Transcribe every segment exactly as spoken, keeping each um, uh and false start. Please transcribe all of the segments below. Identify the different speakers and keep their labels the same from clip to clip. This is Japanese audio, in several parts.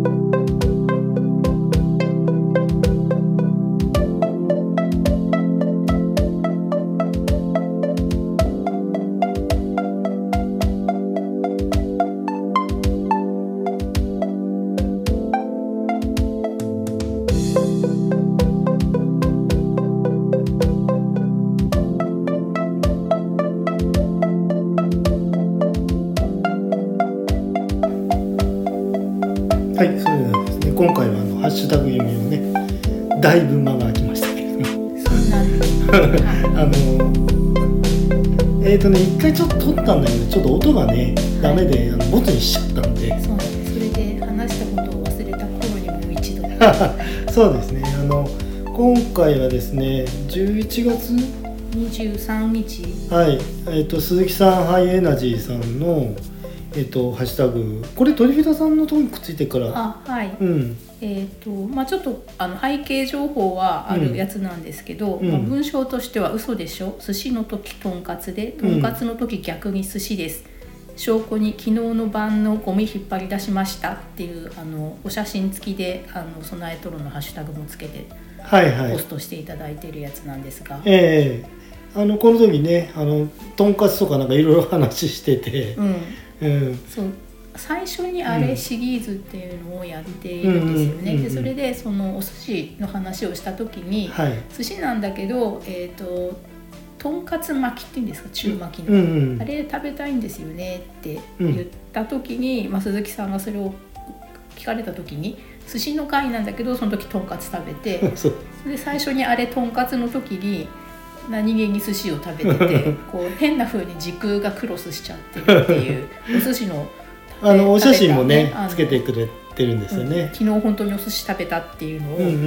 Speaker 1: はい、それではですね、今回はあのハッシュタグ読みをね、だいぶ間が空きましたけれども、
Speaker 2: そんなんです
Speaker 1: あのえーとね一回ちょっと撮ったんだけど、ちょっと音がね、ダメであのボツにしちゃったんで、
Speaker 2: そうなんです。それで話したことを忘れた頃にもう一度
Speaker 1: そうですね、あの今回はですね、じゅういちがつ
Speaker 2: にじゅうさんにち、
Speaker 1: はい、えーと鈴木さん、ハイエナジーさんのえっと、ハッシュタグ、これ鳥人さんのとこにくっついてから、
Speaker 2: あ、はい、
Speaker 1: うん、
Speaker 2: えっとまあちょっとあの背景情報はあるやつなんですけど、
Speaker 1: うん
Speaker 2: まあ、文章としては嘘でしょ、寿司の時とんかつで、とんかつの時逆に寿司です、うん、証拠に昨日の晩のゴミ引っ張り出しましたっていうあのお写真付きであの備えとろのハッシュタグもつけて、
Speaker 1: はいはい、
Speaker 2: ポストしていただいているやつなんですが、
Speaker 1: ええー、あのこの時ね、あのとんかつとかなんかいろいろ話してて、
Speaker 2: うん
Speaker 1: うん、
Speaker 2: そう最初にあれシリーズっていうのをやっているんですよね。でそれでそのお寿司の話をした時に、はい、寿司なんだけど、えーと、とんかつ巻きっていうんですか、中巻きの、うんうん、あれ食べたいんですよねって言った時に、うんまあ、鈴木さんがそれを聞かれた時に、寿司の回なんだけどその時とんかつ食べてそれで最初にあれとんかつの時に何気に寿司を食べててこう変な風に時空がクロスしちゃってるっていうお寿司の
Speaker 1: あのお写真もねつけてくれてるんですよね、
Speaker 2: うん、昨日本当にお寿司食べたっていうのを、うんうんうん、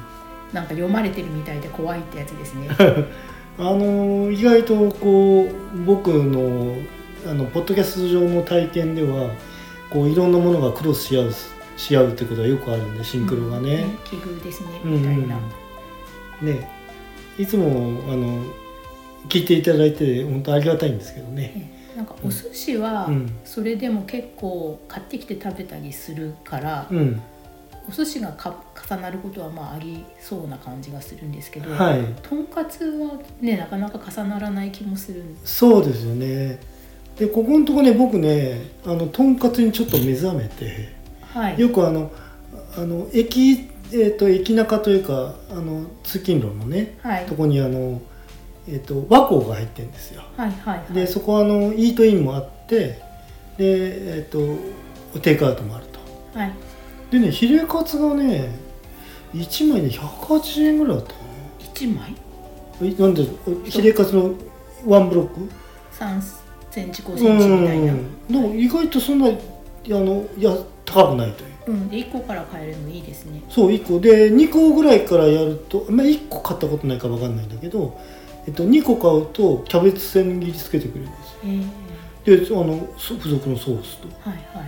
Speaker 2: なんか読まれてるみたいで怖いってやつですね
Speaker 1: あの意外とこう僕のあのポッドキャスト上の体験ではこういろんなものがクロスし合うし合うってことはよくあるんで、シンクロがね、うんね、
Speaker 2: 奇遇ですねみたいな、うん
Speaker 1: うん、ね、いつもあの聞いていただいて本当ありがたいんですけどね、
Speaker 2: なんかお寿司はそれでも結構買ってきて食べたりするから、うん、お寿司がか重なることはまあありそうな感じがするんですけど、はい、とんかつはねなかなか重ならない気もするんです。
Speaker 1: そうですよね。でここのとこね、僕ねあのとんかつにちょっと目覚めて、はい、よくあのあの駅、えー、と駅中というかあの通勤路のね、はい、とこにあのえー、と和光が入ってるんですよ、はいはいはい、でそこはあのイートインもあってで、えー、とテイクアウトもあると、はい、でねヒレカツがねいちまいでひゃくはちじゅうえんぐらいだったかな。
Speaker 2: いちまい
Speaker 1: なんでヒレカツのワンブロック
Speaker 2: さんセンチごセンチみたいな、
Speaker 1: でも意外とそんなあのいや高くないという、
Speaker 2: うん、でいっこから買えるのいいですね。
Speaker 1: そういっこでにこぐらいからやると、まあ、いっこ買ったことないか分かんないんだけど、えっと、にこ買うとキャベツ千切りつけてくれるんですよ。であの付属のソースと、はいはい、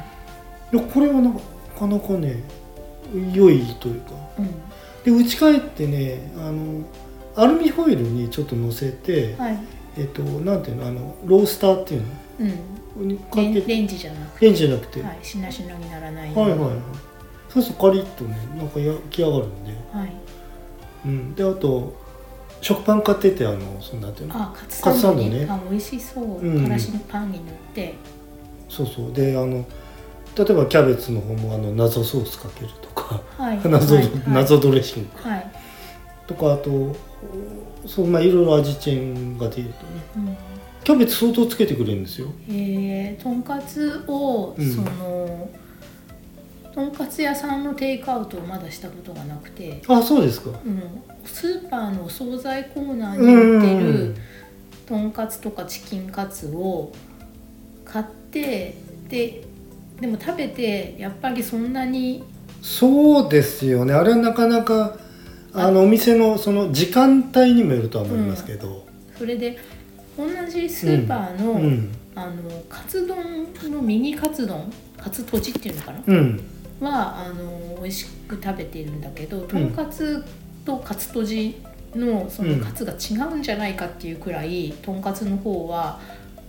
Speaker 1: でこれはなかなかね良いというか、うん、で打ち返ってねあのアルミホイルにちょっと乗せて、はい、えっとなんていうのあのロースターっていうの、
Speaker 2: うん、かけレンジじゃなく
Speaker 1: てレンジじゃなくて、
Speaker 2: はい、しなしなにならないよ
Speaker 1: うに、はいはいはい、そうするとカリッとねなんか焼き上がるんで、はい、うん、であと食パン買っててあのそんなっていうの
Speaker 2: あカツサンド、サンドね、あ美味しそう、うん、からしのパンに塗って、
Speaker 1: そうそうであの例えばキャベツの方もあの謎ソースかけるとか、はい、謎、はい、謎ドレッシング、はい、とかあとそう、まあ、いろいろ味チェンが出るとね、うん、キャベツ相当つけてくれるんですよ。
Speaker 2: へえ、とんかつを、うん、そのとんかつ屋さんのテイクアウトをまだしたことがなくて、
Speaker 1: あ、そうですか、
Speaker 2: うん、スーパーのお惣菜コーナーに売ってるとんかつとかチキンカツを買ってで、でも食べてやっぱりそんなに
Speaker 1: そうですよね、あれはなかなかあのお店のその時間帯にもよるとは思いますけど、うん、
Speaker 2: それで同じスーパーの、うんうん、あのカツ丼のミニカツ丼、カツとじっていうのかな、うんはあの美味しく食べているんだけど、とんかつとカツとじのそのカツが違うんじゃないかっていうくらい、とんかつの方は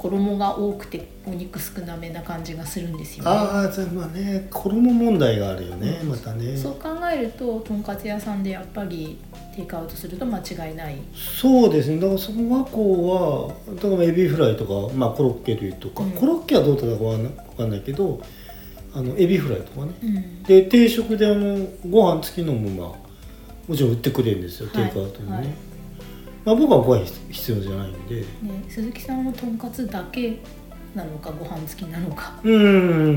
Speaker 2: 衣が多くてお肉少なめな感じがするんですよね。
Speaker 1: ああ、まあね、衣問題があるよね、うん、またね。
Speaker 2: そう考えるととんかつ屋さんでやっぱりテイクアウトすると間違いない。
Speaker 1: そうですね。だからその和光はだからエビフライとか、まあ、コロッケ類とか、うん、コロッケはどうだったかわかんないけど、あのエビフライとかね、うん、で定食であのご飯付きのもまあもちろん売ってくれるんですよ、はい、テイクアウトにね、はい。まあ、僕はご飯必要じゃないんで、ね、
Speaker 2: 鈴木さんはとんかつだけなのかご飯付きなのか、うん、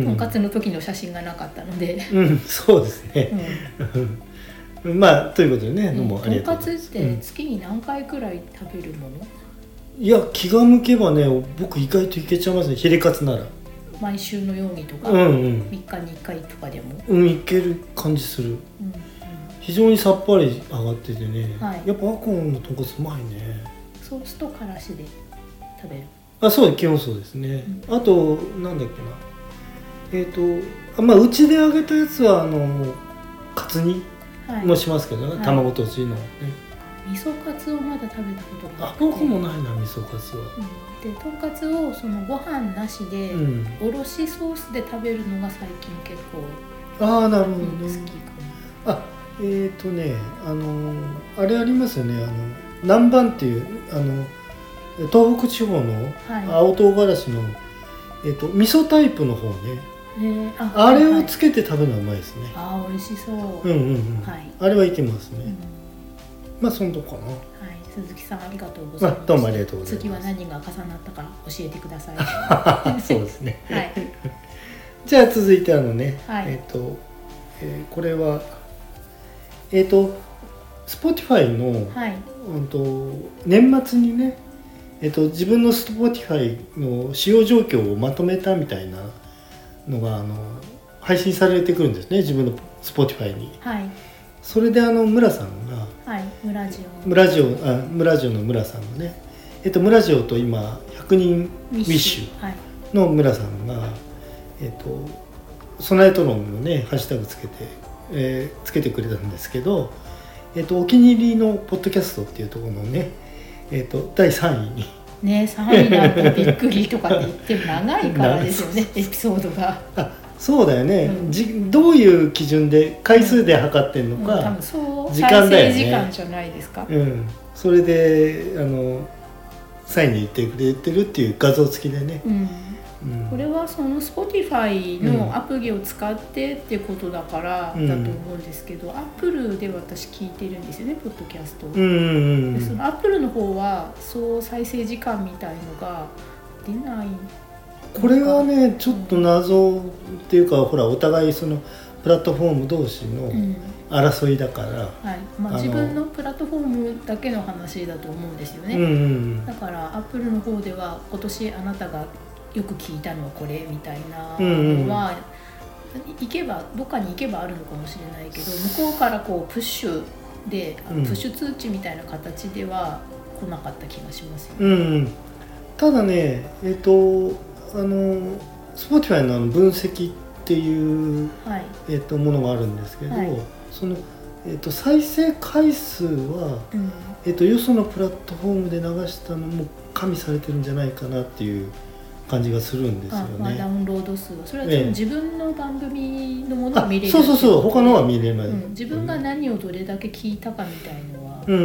Speaker 2: とんかつの時の写真がなかったので、
Speaker 1: うん、そうですね、うん、まあということでね、どうもありがとうございます。
Speaker 2: とんかつって月に何回くらい食べるもの？
Speaker 1: うん、いや気が向けばね、僕意外といけちゃいますね、ヒレカツなら。
Speaker 2: 毎週のようにとか、うんうん、みっかにいっかいとかでも、
Speaker 1: うん、いける感じする、うんうん、非常にさっぱり上がっててね、はい、やっぱアコンのとんかつうまいね。
Speaker 2: ソースとからしで食べる？
Speaker 1: あ、そう、基本そうですね、うん、あとなんだっけな、えっ、ー、とまあうちで揚げたやつはあのカツ煮もしますけどね、はい、卵とじのね、
Speaker 2: 味噌カツをまだ食べたことが
Speaker 1: あって。あ、僕もないな、味噌カツは、
Speaker 2: うん、でとんかつをそのご飯なしで、うん、おろしソースで食べるのが最近結構、
Speaker 1: ああ、なるほどね、
Speaker 2: 好きかも。
Speaker 1: あ、えっ、ー、とね、あのあれありますよね、あの南蛮っていうあの東北地方の青唐辛子の、はい、えー、と味噌タイプの方ね、えー、あ, あれをつけて食べるのはうまいですね、はい、
Speaker 2: ああ美味しそう、
Speaker 1: うんうんうん、はい、あれはいけますね、うん、まあそのとこかな。はい、
Speaker 2: 鈴木さんありがとうございます。
Speaker 1: どうもありがとうございます。
Speaker 2: 次は何が重なったか教えてください。
Speaker 1: そうですね、はい、じゃあ続いてあのね、はい、えっ、ー、と、えー、これはえっ、ー、と Spotify の、はい、うん、と年末にね、えっと、自分の Spotify の使用状況をまとめたみたいなのがあの配信されてくるんですね、自分の Spotify に、はい、それであの村さんが、
Speaker 2: はい、村ジオ
Speaker 1: 村ジオあ村ジオの村さんがね、えっと、村ジオと今ひゃくにんウィッシュの村さんが、はい、えっとソナエトロンのねハッシュタグつけて、えー、つけてくれたんですけど、えっと、お気に入りのポッドキャストっていうところのね、えー、とだいさんいに
Speaker 2: ね、さんいなんてびっくりとかって言っても長いからですよねエピソードが。
Speaker 1: あ、そうだよね、うん、じどういう基準で回数で測ってるのか、うんうん、多分
Speaker 2: そう時間だよね、再生時間じゃないですか、
Speaker 1: うん、それであのさんいに言ってくれてるっていう画像付きでね、うん
Speaker 2: うん、これはその Spotify のアプリを使ってっていうことだからだと思うんですけど、うん、Apple で私聞いてるんですよね、ポッドキャストを、うんうんうん、でその Apple の方は総再生時間みたいのが出ない。
Speaker 1: これはねちょっと謎っていうか、うん、ほらお互いそのプラットフォーム同士の争いだから、うん、はい、
Speaker 2: まあ、自分のプラットフォームだけの話だと思うんですよね、うんうんうん、だから Apple の方では今年あなたがよく聞いたのはこれみたいなのは、うんうん、行けばどっかに行けばあるのかもしれないけど、向こうからこうプッシュで、うん、プッシュ通知みたいな形では来なかった気がしますよね、うんうん、
Speaker 1: ただね、えっとあの Spotify の, あの分析っていう、はい、えっと、ものがあるんですけど、はい、その、えっと、再生回数は、うん、えっと、よそのプラットフォームで流したのも加味されてるんじゃないかなっていう感じがするんですよね。
Speaker 2: あ、まあ、ダウンロード数、それは自分の番組のものを見れる、
Speaker 1: そうそうそう、他のは見れない、うん、
Speaker 2: 自分が何をどれだけ聞いたかみたいのは、
Speaker 1: うん、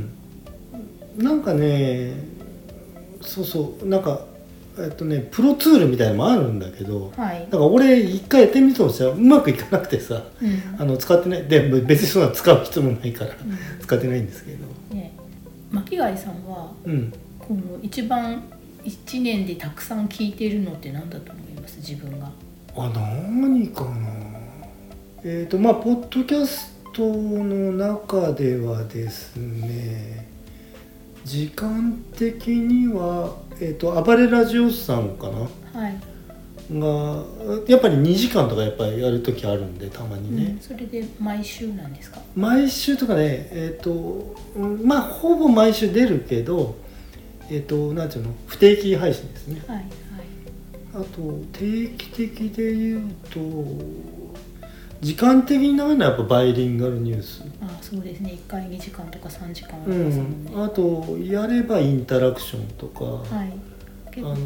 Speaker 1: なんかね、そうそうなんかえっとねプロツールみたいなのもあるんだけど、はい、だから俺一回やってみたとしたらうまくいかなくてさ、うん、あの使ってないで、別にそんな使う必要もないから、うん、使ってないんですけど、ね、
Speaker 2: 巻貝さんは、うん、この一番いちねんでたくさん聞いているのって何だと思います？自分が。
Speaker 1: あ、何かな。えっとまあポッドキャストの中ではですね、時間的には、えー、と暴れラジオさんかな、はい、がやっぱりにじかんとかやっぱりやるときあるんで、たまにね、うん、
Speaker 2: それで毎週なんですか？
Speaker 1: 毎週とかね、えっ、ー、とまあほぼ毎週出るけど、えっ、ー、となんていうの、不定期配信ですね、はいはい、あと定期的で言うと時間的に長いのはやっぱバイリンガルニュース。
Speaker 2: あ、そうですね、いっかいにじかんとかさんじかんありますもんね、
Speaker 1: うん、あとやればインタラクションとか、はい、
Speaker 2: 結構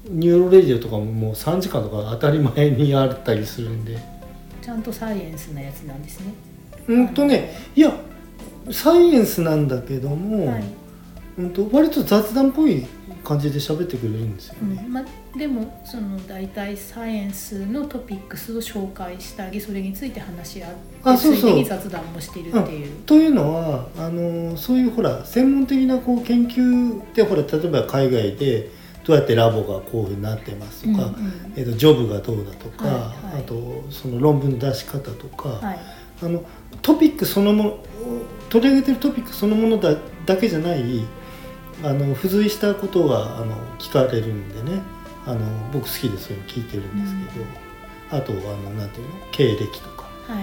Speaker 1: ニューロレディオとかももうさんじかんとか当たり前にあったりするんで、
Speaker 2: ちゃんとサイエンスなやつなんですね。
Speaker 1: うんとねいやサイエンスなんだけども、はい、うんと割と雑談っぽい感じで喋ってくれるんですよね、
Speaker 2: うんまあ、でもその大体サイエンスのトピックスを紹介したりそれについて話し合ってあそうそうついでに雑談もしているっていう、
Speaker 1: うん、というのはあのそういうほら専門的なこう研究ってほら例えば海外でどうやってラボがこういうふうになってますとか、うんうんえー、とジョブがどうだとか、はいはい、あとその論文の出し方とか、はい、あのトピックそのもの取り上げてるトピックそのもの だ, だけじゃないあの付随したことがあの聞かれるんでねあの僕好きでそういうの聞いてるんですけど、うん、あとあのなんていうの経歴とか、はい、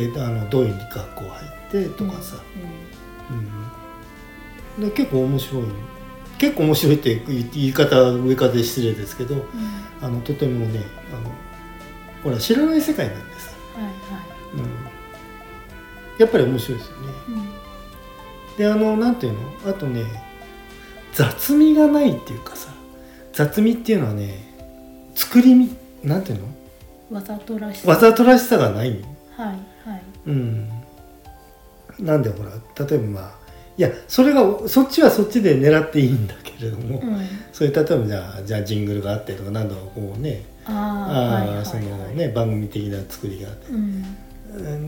Speaker 1: であのどういう学校入ってとかさ、うんうんうん、で結構面白い結構面白いって言い方上からで失礼ですけど、うん、あのとてもねあのほら知らない世界なんです、はいはいうん、やっぱり面白いですよね、うん、であのなんていうのあとね雑味がないっていうかさ雑味っていうのはね作りみなんていうの
Speaker 2: わざとらしさ
Speaker 1: わざとらしさがない
Speaker 2: はいはい
Speaker 1: うんなんでほら例えばまあいやそれがそっちはそっちで狙っていいんだけれども、うん、そういう例えばじゃあじゃあジングルがあってとか何度かこうねああ、はいはい、そのね番組的な作りがあって、うん、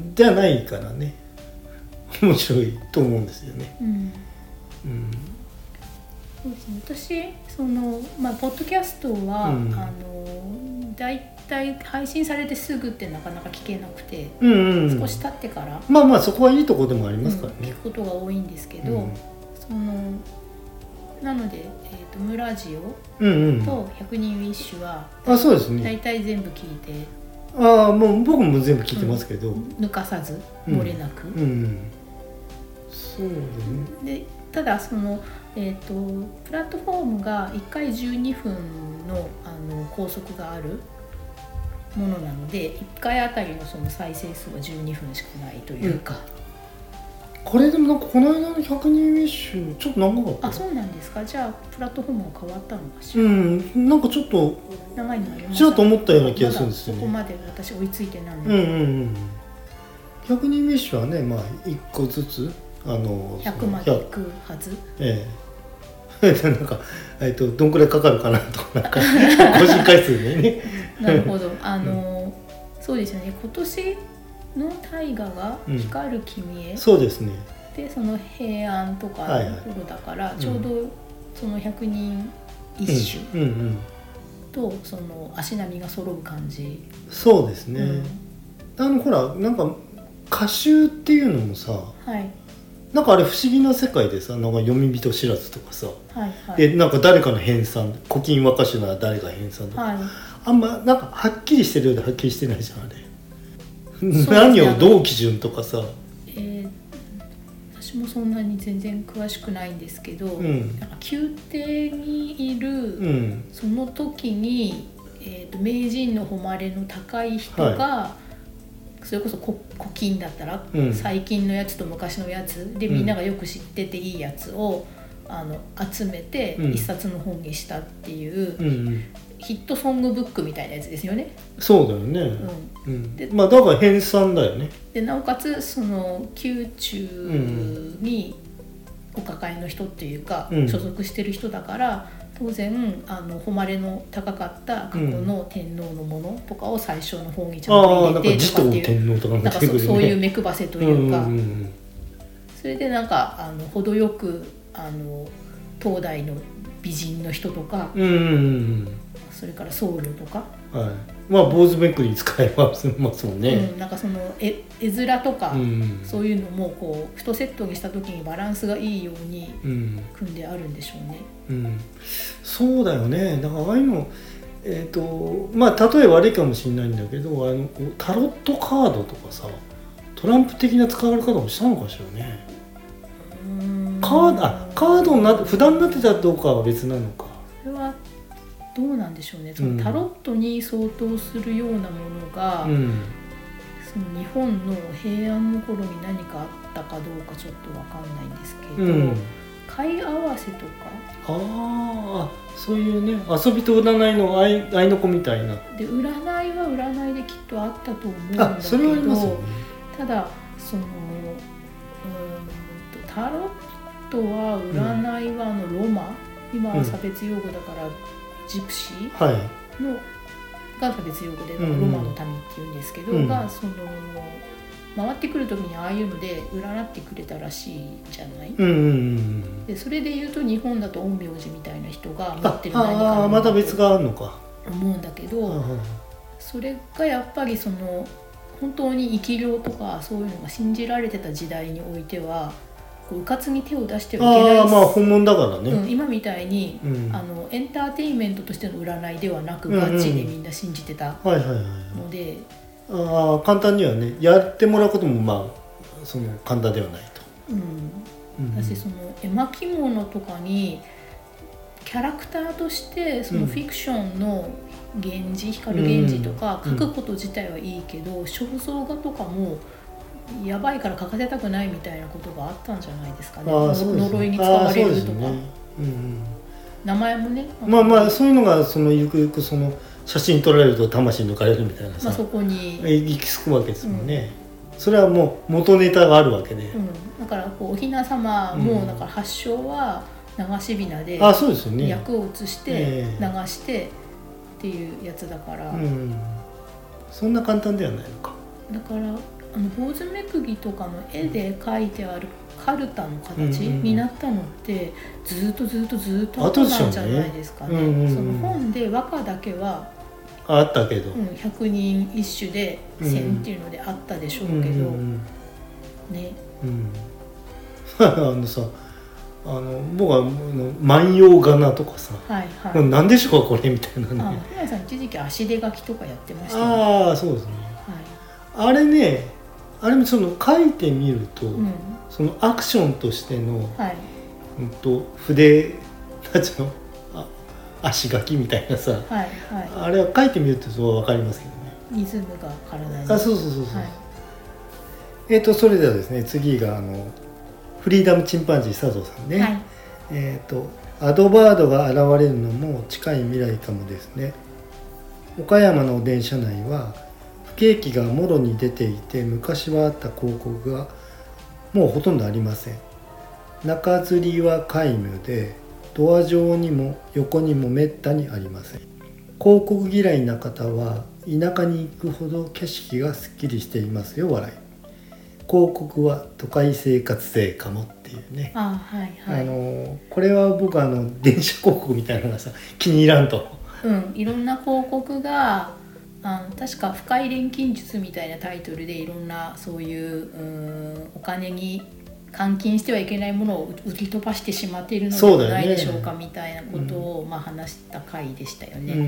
Speaker 1: じゃないからね面白いと思うんですよね。うんうん
Speaker 2: そうですね、私その、まあ、ポッドキャストは、うん、あのだいたい配信されてすぐってなかなか聞けなくて、うんうん、少し経ってから
Speaker 1: まあまあそこはいいとこでもありますからね、
Speaker 2: うん、聞くことが多いんですけど、うん、そのなので、えーと、ムラジオとひゃくにんウィッシュは、
Speaker 1: うんうん、あそうですね、
Speaker 2: だいたい全部聞いて
Speaker 1: ああもう僕も全部聞いてますけど、
Speaker 2: うん、抜かさず漏れなく、うんうん、
Speaker 1: そうです
Speaker 2: ねでただそのえー、とプラットフォームがいっかいじゅうにふん の, あの拘束があるものなのでいっかいあたり の, その再生数はじゅうにふんしかないというか、
Speaker 1: うん、これでもなんかこの間のひゃくにんウィッシュちょっと長かった。
Speaker 2: あそうなんですか。じゃあプラットフォームが変わったのかしら。
Speaker 1: うんなんかちょっと
Speaker 2: 長いのありました。
Speaker 1: ちょっと思ったような気がするんですよね。
Speaker 2: まだそこまで私追いついてないので、
Speaker 1: うんうんうん、ひゃくにんウィッシュはねまあいっこずつあの
Speaker 2: ひゃくまでいくはず。
Speaker 1: ええなんか、えっと、どんくらいかかるかなとかなんか更新回数にね
Speaker 2: なるほどあの、うん、そうですよね今年の大河が光る君へ、
Speaker 1: うん、そうですね
Speaker 2: でその平安とかの頃だから、はいはい、ちょうどそのひゃくにん一首、うんうんうん、とその足並みが揃う感じ。
Speaker 1: そうですね、うん、あのほらなんか歌集っていうのもさ、はいなんかあれ不思議な世界でさなんか読み人知らずとかさ、はいはい、でなんか誰かの編纂古今和歌集なら誰が編纂とか、はい、あんまなんかはっきりしてるようではっきりしてないじゃんあれ、ね、何をどう基準とかさ、
Speaker 2: えー、私もそんなに全然詳しくないんですけど、うん、なんか宮廷にいる、うん、その時に、えーと、名人の誉れの高い人が、はいそれこそ古今だったら、うん、最近のやつと昔のやつでみんながよく知ってていいやつを、うん、あの集めて一冊の本にしたっていう、うん、ヒットソングブックみたいなやつですよね。
Speaker 1: そうだよね、うんうん、でまあだから編纂だよね。
Speaker 2: でなおかつその宮中にお抱えの人っていうか、うん、所属してる人だから当然あの誉れの高かった過去の天皇のものとかを最初の方にちゃんと入れてとかっていう、なんかそういう目配せというか、うんうんうん、それでなんかあの程よくあの当代の美人の人とか、うんうんうん、それから僧侶とか、
Speaker 1: はい、まあ坊主めくりに使えますもんね、
Speaker 2: うん、なんかその 絵, 絵面とか、うん、そういうのもこうふとセットにした時にバランスがいいように組んであるんでしょうね、
Speaker 1: うんうん、そうだよね。だからああいうのえっとまあ例え悪いかもしれないんだけどあのタロットカードとかさトランプ的な使われ方もしたのかしらね。うーんカードあカードになって札になってたかどうかは別なのか。
Speaker 2: それはどうなんでしょうね。そのタロットに相当するようなものが、うん、その日本の平安の頃に何かあったかどうかちょっと分かんないんですけど、うん、 貝合わせとか、
Speaker 1: ああそういうね遊びと占いの愛愛の子みたいな。
Speaker 2: で占いは占いできっとあったと思うんだけど、
Speaker 1: あそれはありますよね。
Speaker 2: ただそのうーんとタロットは占いはあのロマ、うん、今は差別用語だから、うん、ジプシーの、はい、が差別用語で、ロマの民っていうんですけど、うん、がその回ってくる時にああいうので占ってくれたらしいじゃない、うんうんうん、でそれでいうと日本だと陰陽師みたいな人が持ってる何か
Speaker 1: ああまた別があるのか
Speaker 2: 思うんだけど、それがやっぱりその本当に生き量とかそういうのが信じられてた時代においてはこううかつに手を出してはいけない。
Speaker 1: ああまあ本物だからね、
Speaker 2: うん、今みたいに、うん、あのエンターテインメントとしての占いではなく、うんうん、ガチでみんな信じてたので、
Speaker 1: あ簡単にはねやってもらうこともまあその簡単ではないと、
Speaker 2: うんうん、だしその絵巻物とかにキャラクターとしてそのフィクションの源氏、光源氏とか書くこと自体はいいけど、うん、肖像画とかもやばいから書かせたくないみたいなことがあったんじゃないですかね。あそうですね、呪いに使われるとか、ねうんうん、名前もね
Speaker 1: まあまあそういうのがそのゆくゆくその写真撮られると魂抜かれるみたいなさ、
Speaker 2: まあ、そこに
Speaker 1: 行き着くわけですもんね、うん、それはもう元ネタがあるわけで、うん、
Speaker 2: だからこうお雛様もだから発祥は流し雛で役を移して流してっていうやつだから、うん、
Speaker 1: そんな簡単ではないのか。
Speaker 2: だからあの坊主めくぎとかの絵で描いてあるカルタの形になったのってずっとずっとずっと後なんじゃないですかね。その本で和歌だけは
Speaker 1: あったけど、
Speaker 2: うん、ひゃくにん一首で千っていうのであったでしょうけど、うん、ね、うん、
Speaker 1: あのさあの僕は万葉仮名とかさ、はいはい、何でしょうこれみたいなね。
Speaker 2: あ、ふやさん一時期足手書きとかやってましたね。
Speaker 1: ああそうですね、はい、あれねあれもその書いてみると、うん、そのアクションとしての、はいうん、と筆たちのあ足書きみたいなさ、はいはい、あれは書いてみるとそう分かりますけどね。
Speaker 2: リズムが体に。
Speaker 1: あそうそうそうそう、はい、えーとそれではですね次があのフリーダムチンパンジー佐藤さんね、はい、えーとアドバードが現れるのも近い未来かもですね。岡山の電車内は不景気がもろに出ていて昔はあった広告がもうほとんどありません。中吊りは皆無でドア上にも横にもめったにありません。広告嫌いな方は田舎に行くほど景色がすっきりしていますよ笑い。広告は都会生活性かもっていうね。
Speaker 2: あ、はいはい、
Speaker 1: あのこれは僕あの電車広告みたいなのがさ気に入らんと。
Speaker 2: うん、いろんな広告があの確か深い錬金術みたいなタイトルでいろんなそういう、うーんお金に換金してはいけないものを売り飛ばしてしまっているのではないでしょうかみたいなことを、うんまあ、話した回でしたよね。うん、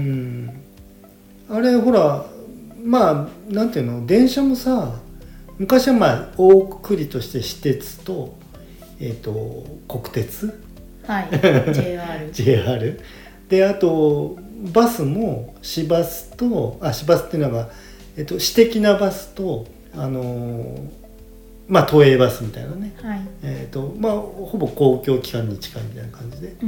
Speaker 1: あれほらまあなんていうの電車もさ昔はまあ大くくりとして私鉄と、えー、と国鉄、
Speaker 2: はい、ジェイアール
Speaker 1: ジェイアール であとバスも市バスとあ市バスっていうのが、えっと、私的なバスとあのー、まあ都営バスみたいなね、はいえっとまあ、ほぼ公共機関に近いみたいな感じで、うん、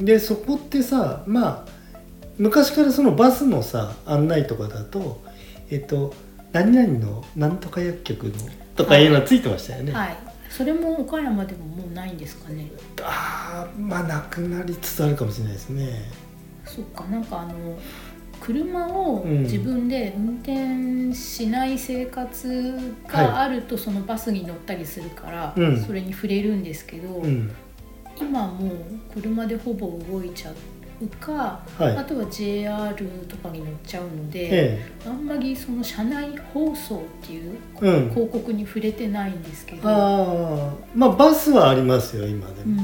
Speaker 1: でそこってさまあ昔からそのバスのさ案内とかだとえっと何々のなんとか薬局のとかいうのがついてましたよね。
Speaker 2: はい、はい、それも岡山でももうないんですかね。
Speaker 1: ああまあなくなりつつあるかもしれないですね。
Speaker 2: そっかなんかあの車を自分で運転しない生活があるとそのバスに乗ったりするからそれに触れるんですけど、うん、今もう車でほぼ動いちゃうか、はい、あとは ジェイアール とかに乗っちゃうので、ええ、あんまりその車内放送っていう広告に触れてないんですけど、うん、
Speaker 1: あまあバスはありますよ今でも、うんうん、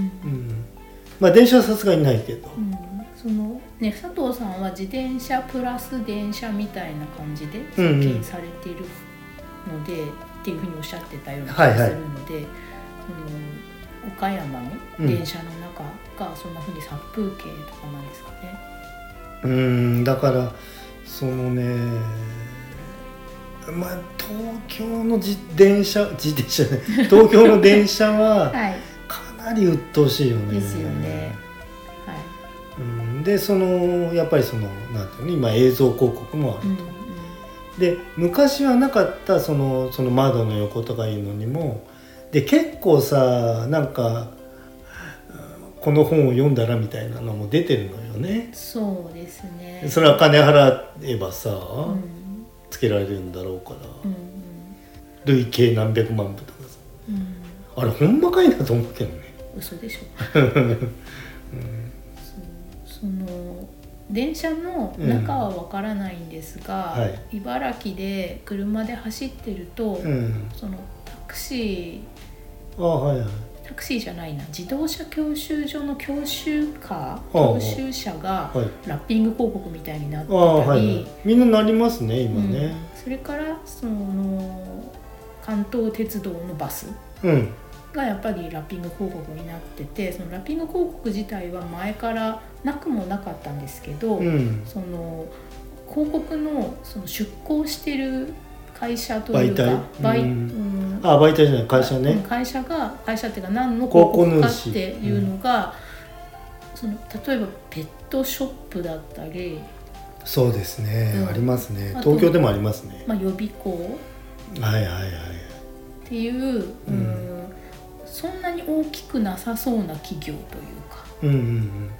Speaker 1: まあ電車はさすがにないけど、うん
Speaker 2: そのね、佐藤さんは自転車プラス電車みたいな感じで通勤されているので、うんうん、っていうふうにおっしゃってたような気がするので、はいはい、その岡山の電車の中がそんなふうに殺風景とかなんですかね。
Speaker 1: うん、うんだからそのねまあ東京の自転車自転車ね東京の電車は、はいかななり鬱陶しいよね。
Speaker 2: ですよね。はい。
Speaker 1: うん、でそのやっぱりそのなんていうの今映像広告もあると、うんうん、で昔はなかったそのその窓の横とかいうのにもで結構さなんかこの本を読んだらみたいなのも出てるのよね。
Speaker 2: そうですね。
Speaker 1: それは金払えばさ、うん、つけられるんだろうから、うんうん、累計何百万部とかさ、うん、あれほんまかいなと思うけどね。
Speaker 2: 嘘でしょ、うん、そうその電車の中はわからないんですが、うんはい、茨城で車で走ってると、うん、そのタクシー、あ、はいはい、タクシーじゃないな自動車教習所の教習カー教習車がラッピング広告みたいになってたり、はいはい、
Speaker 1: みんななりますね今ね、うん、
Speaker 2: それからその関東鉄道のバス、うんがやっぱりラッピング広告になっててそのラッピング広告自体は前からなくもなかったんですけど、うん、その広告 の, その出向してる会社というか
Speaker 1: 媒体、うん、あ媒体じゃない会社ね
Speaker 2: 会社が会社っていうか何の広告かっていうのが、うん、その例えばペットショップだったり
Speaker 1: そうですね、うん、ありますね東京でもありますね、
Speaker 2: まあ、予備校
Speaker 1: はいはいはい
Speaker 2: っていう、うんうんそんなに大きくなさそうな企業というか、うんうんうん、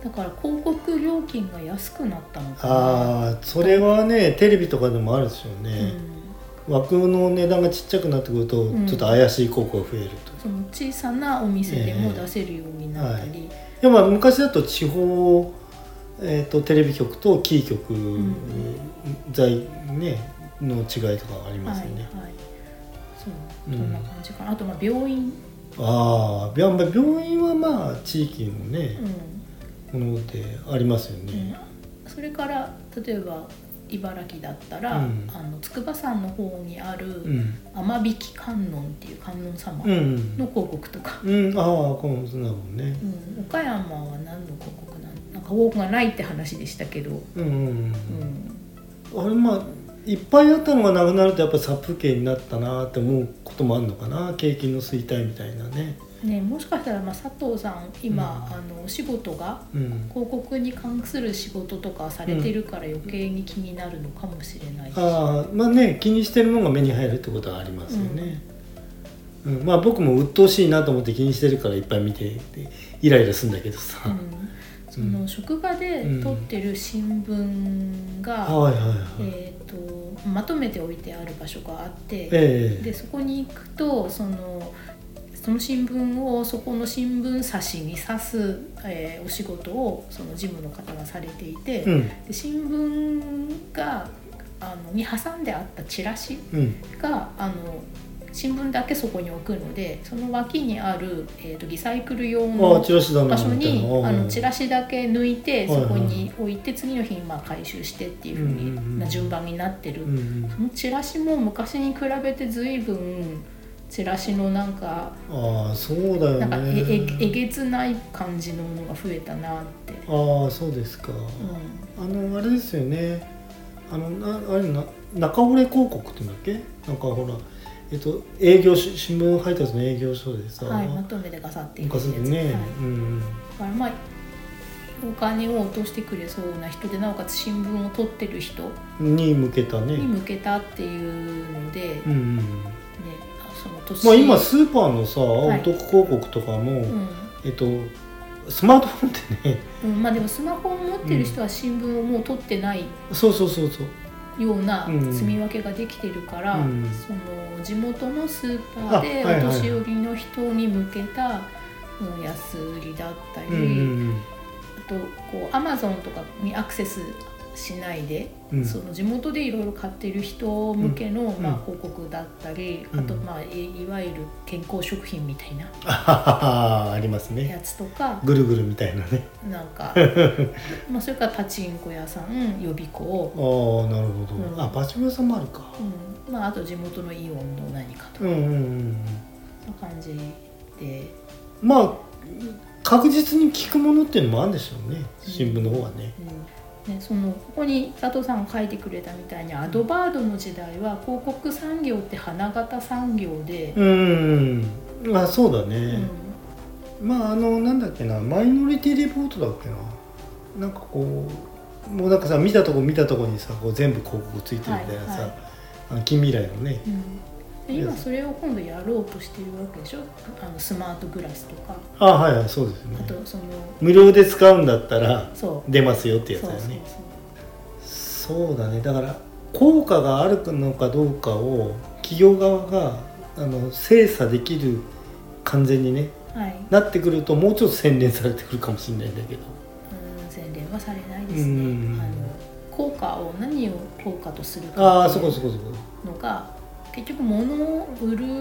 Speaker 2: だから広告料金が安くなったのかな。
Speaker 1: あそれはねテレビとかでもあるでしょうね、うん、枠の値段がちっちゃくなってくると、うん、ちょっと怪しい広告が増えると
Speaker 2: その小さなお店でも出せるようになったり、えーはい、い
Speaker 1: やまあ昔だと地方、えー、とテレビ局とキー局、うん、在、ね、の違いとかありますよね、はいはい、
Speaker 2: そうそんな感じかな、うん、あとまあ病院
Speaker 1: ああ病院はまあ地域のね、うん、ものでありますよね、
Speaker 2: うん、それから例えば茨城だったら、うん、あの筑波山の方にある、うん、天引観音っていう観音様の広告とか、
Speaker 1: うんうん、ああこのそんなもんね、
Speaker 2: うん、岡山は何の広告なんなんか広告がないって話でしたけど、うんうんうん
Speaker 1: うん、あれまあいっぱいあったのがなくなるとやっぱ殺風景になったなって思うこともあるのかな景気の衰退みたいなね。
Speaker 2: ねもしかしたらまあ佐藤さん今、うん、あのお仕事が、うん、広告に関する仕事とかされてるから余計に気になるのかもしれないし、うん、
Speaker 1: あまあね気にしてるのが目に入るってことはありますよね、うんうん、まあ僕も鬱陶しいなと思って気にしてるからいっぱい見てイライラするんだけどさ、うん
Speaker 2: その職場で撮ってる新聞が、えー、とまとめておいてある場所があって、えー、でそこに行くとそのその新聞をそこの新聞冊子に刺す、えー、お仕事をその事務の方がされていて、うん、で新聞があのに挟んであったチラシが、うん、あの新聞だけそこに置くのでその脇にある、えー、とリサイクル用の場所にあのチラシだけ抜いてそこに置いて次の日にまあ回収してっていう風にな順番になってる、うんうん、そのチラシも昔に比べて随分チラシのなんか
Speaker 1: あそうだよね
Speaker 2: なんか え, え, えげつない感じのものが増えたなって。
Speaker 1: ああそうですか、うん、あのあれですよねあのなあれな中折れ広告って言うんだっけなんかほらえっと、営業新聞配達の営業所でさ、
Speaker 2: はい、まとめてガサって
Speaker 1: 入れるやつね、はいうん、
Speaker 2: だからまあお金を落としてくれそうな人でなおかつ新聞を取ってる人
Speaker 1: に向けたね
Speaker 2: に向けたっていうので、うんうんね、
Speaker 1: その年まあ、今スーパーのさ、はい、お得広告とかも、うん、えっとスマートフォンってね、
Speaker 2: うん、まあでもスマホを持ってる人は新聞をもう取ってない、
Speaker 1: うん、そうそうそうそう
Speaker 2: ような積み分けができてるから、うん、その地元のスーパーでお年寄りの人に向けた安売りだったり、うん、あとこう Amazon とかにアクセスしないで、うん、その地元でいろいろ買ってる人向けの、うんまあ、広告だったり、うん、あと、まあ、いわゆる健康食品みたいな
Speaker 1: ありますね
Speaker 2: やつとか
Speaker 1: ぐるぐるみたいなね
Speaker 2: なんかまあそれからパチンコ屋さん予備校
Speaker 1: ああなるほど、うん、あパチンコ屋さんもあるか、
Speaker 2: うんまあ、あと地元のイオンの何かとか、うんうんうん、そんな感じで
Speaker 1: まあ確実に聞くものっていうのもあるんでしょうね新聞の方はね、うんうん
Speaker 2: ね、そのここに佐藤さんが書いてくれたみたいにアドバードの時代は広告産業って花形産業で
Speaker 1: うんあそうだね、 まああのなんだっけな、マイノリティレポートだっけな、なんかこうもうなんかさ、見たとこ見たとこにさこう全部広告ついてるみたいなさ、はいはい、あの近未来のね、
Speaker 2: うん、今それを今度やろうとしてるわけでしょ、あのスマートグラスとか。
Speaker 1: ああはいはい、そうですね。
Speaker 2: あとその
Speaker 1: 無料で使うんだったら出ますよってやつだよね。そうそうそう、そうだね。だから効果があるのかどうかを企業側があの精査できる完全にね、はい、なってくるともうちょっと洗練されてくるかもしれないんだけど、
Speaker 2: うん、洗練はされないですね。あの効果を何を効果とするかっていうのが結局物を売る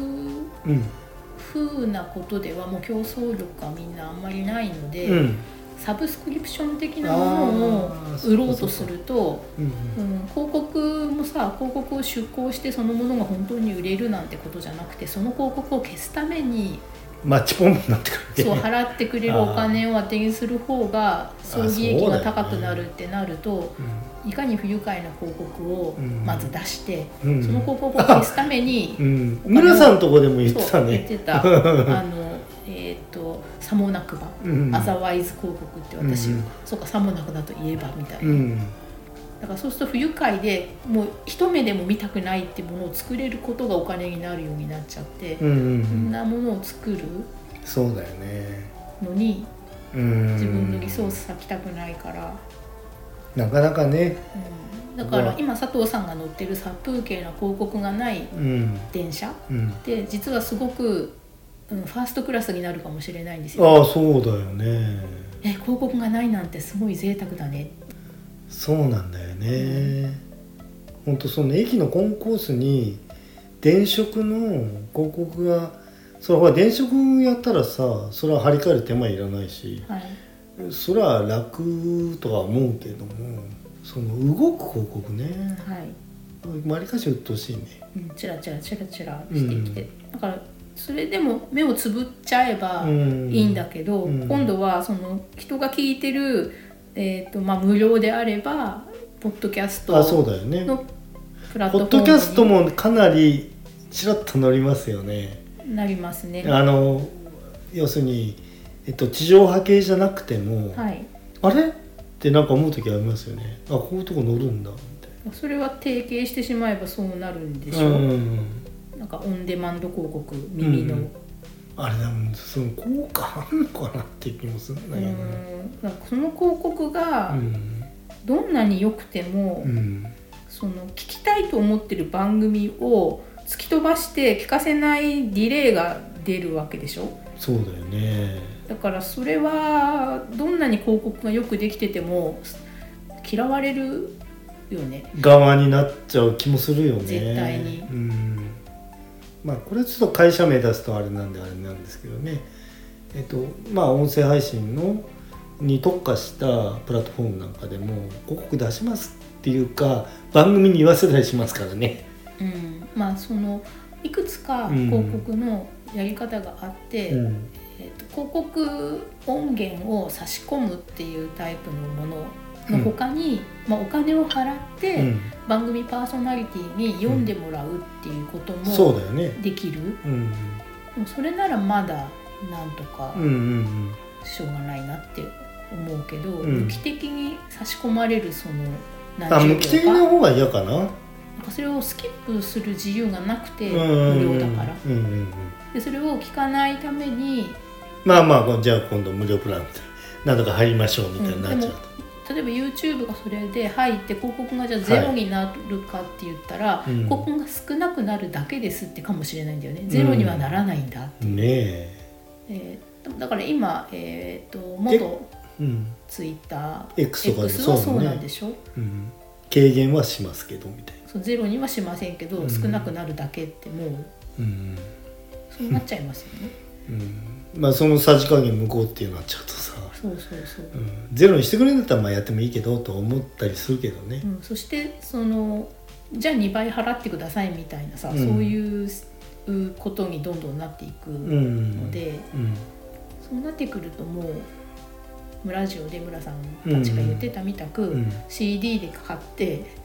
Speaker 2: 風なことではもう競争力がみんなあんまりないので、うん、サブスクリプション的なものを売ろうとすると、うんうん、広告もさ、広告を出稿してそのものが本当に売れるなんてことじゃなくて、その広告を消すために
Speaker 1: マッチポンプになってくる、
Speaker 2: そう払ってくれるお金を当てにする方が総利益が高くなるってなると、ね、うん、いかに不愉快な広告をまず出して、うん、その広告を消すために、うん、
Speaker 1: 村さんのとこでも言ってたね。
Speaker 2: 言ってたあのえっ、ー、とさもなくば、うん、アザワイズ広告って私、うん、そうかさもなくだと言えばみたいな、うん、だからそうすると不愉快でもう一目でも見たくないってものを作れることがお金になるようになっちゃって、うんうんうん、そんなものを作る
Speaker 1: そうだよね
Speaker 2: のに、うん、自分のリソース割きたくないから
Speaker 1: なかなかね、
Speaker 2: うん、だから今佐藤さんが乗ってる殺風景な広告がない電車、うんうん、で実はすごく、うん、ファーストクラスになるかもしれないんですよ。
Speaker 1: ああそうだよね。
Speaker 2: え広告がないなんてすごい贅沢だね。
Speaker 1: そうなんだよね、うん、ほんとその駅のコンコースに電飾の広告が、それは電飾やったらさ、それは張り替える手間いらないし、はい、それは楽とは思うけども、その動く広告ね、はい、わりかしうっとうしいね、
Speaker 2: うん、チラチラチラチラしてきて、うん、だからそれでも目をつぶっちゃえばいいんだけど、うん、今度はその人が聞いてる、えーとまあ、無料であればポッドキャストのプラットフォームに、ポッドキャストも
Speaker 1: かなりちらっと乗りますよね。
Speaker 2: なりますね。
Speaker 1: あの要するに、えっと、地上波系じゃなくても、はい、あれってなんか思う時ありますよね。あこういうとこ乗るんだみたいな。
Speaker 2: それは提携してしまえばそうなるんでしょう、うん、なんかオンデマンド広告耳の、うん、
Speaker 1: あれでもその効果あるのかなって気もするんだけどね。
Speaker 2: うん、その広告がどんなに良くても、うん、その聞きたいと思ってる番組を突き飛ばして聞かせないディレイが出るわけでしょ。
Speaker 1: そうだよね。
Speaker 2: だからそれはどんなに広告がよくできてても嫌われるよね。
Speaker 1: 側になっちゃう気もするよね。
Speaker 2: 絶対に、うん、
Speaker 1: まあこれはちょっと会社名出すとあれなんであれなんですけどね、えっとまあ音声配信のに特化したプラットフォームなんかでも広告出しますっていうか番組に言わせたりしますからね。
Speaker 2: うん、まあそのいくつか広告のやり方があって、うん、えーと、広告音源を差し込むっていうタイプのものの他に、うん、まあ、お金を払って番組パーソナリティに読んでもらうっていうこともできる、うんうん、でもそれならまだなんとかしょうがないなって思うけど、うん、無機的に差し込まれるその
Speaker 1: 何十秒か、無機的な方が嫌かな。
Speaker 2: なんかそれをスキップする自由がなくて無料だから、うんうんうん、でそれを聞かないために
Speaker 1: まあまあじゃあ今度無料プランって何とか入りましょうみたいになっちゃう
Speaker 2: と、うん、例えば YouTube がそれで入って広告がじゃあゼロになるかって言ったら、はい、広告が少なくなるだけですってかもしれないんだよね。ゼロにはならないんだって、うん、ねええー、だから今、えー、と元ツイッター X はそうなんでしょ、ね、うん、
Speaker 1: 軽減はしますけどみたいな。
Speaker 2: そうゼロにはしませんけど、うん、少なくなるだけってもう、うん、そうなっちゃいますよね、
Speaker 1: うん、まあそのさじ加減向こうっていうのなっちゃうとさ、
Speaker 2: そうそうそう、
Speaker 1: うん、ゼロにしてくれるんだったらまあやってもいいけどと思ったりするけどね、
Speaker 2: うん、そしてそのじゃあにばい払ってくださいみたいなさ、うん、そういうことにどんどんなっていくので、うんうん、そうなってくるともうラジオで村さんたちが言ってたみたく、うんうん、シーディー で買って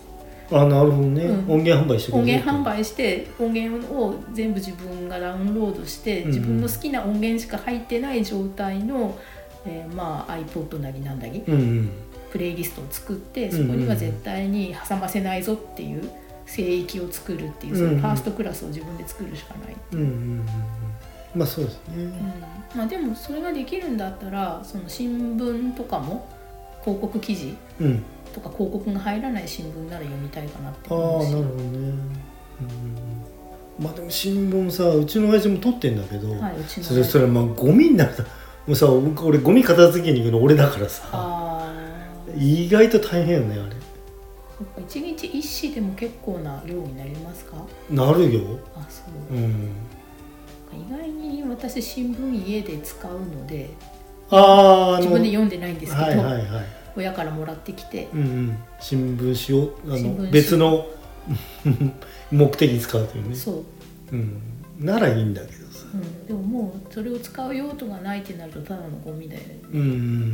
Speaker 1: あ、なるほどね、うん、音源販売してくれる。
Speaker 2: 音源販売して音源を全部自分がダウンロードして、うんうん、自分の好きな音源しか入ってない状態の、えー、まあ iPod なりなんだり、うんうん、プレイリストを作ってそこには絶対に挟ませないぞっていう聖域を作るっていう、そのファーストクラスを自分で作るしかないっていう、うんうんうん、
Speaker 1: まあそうですね、うん
Speaker 2: まあ、でもそれができるんだったらその新聞とかも広告記事とか広告が入らない新聞なら読みたいかなって思うし、
Speaker 1: ああなるほどね、うん、まあでも新聞さうちの親父も取ってんだけど、はい、うちのそれそれまあゴミになるともうさ俺ゴミ片付けに行くの俺だからさ、あ意外と大変よねあれ。
Speaker 2: 一日一紙でも結構な量になりますか？
Speaker 1: なるよ。
Speaker 2: あ、そう、うん、意外に私新聞家で使うので、あ自分で読んでないんですけど、はいはいはい、親からもらってきて、
Speaker 1: うんうん、新聞紙をあの別の目的に使うというね。そう、うん、ならいいんだけどさ、
Speaker 2: うん、でももうそれを使う用途がないってなるとただのゴミだよね。
Speaker 1: うん、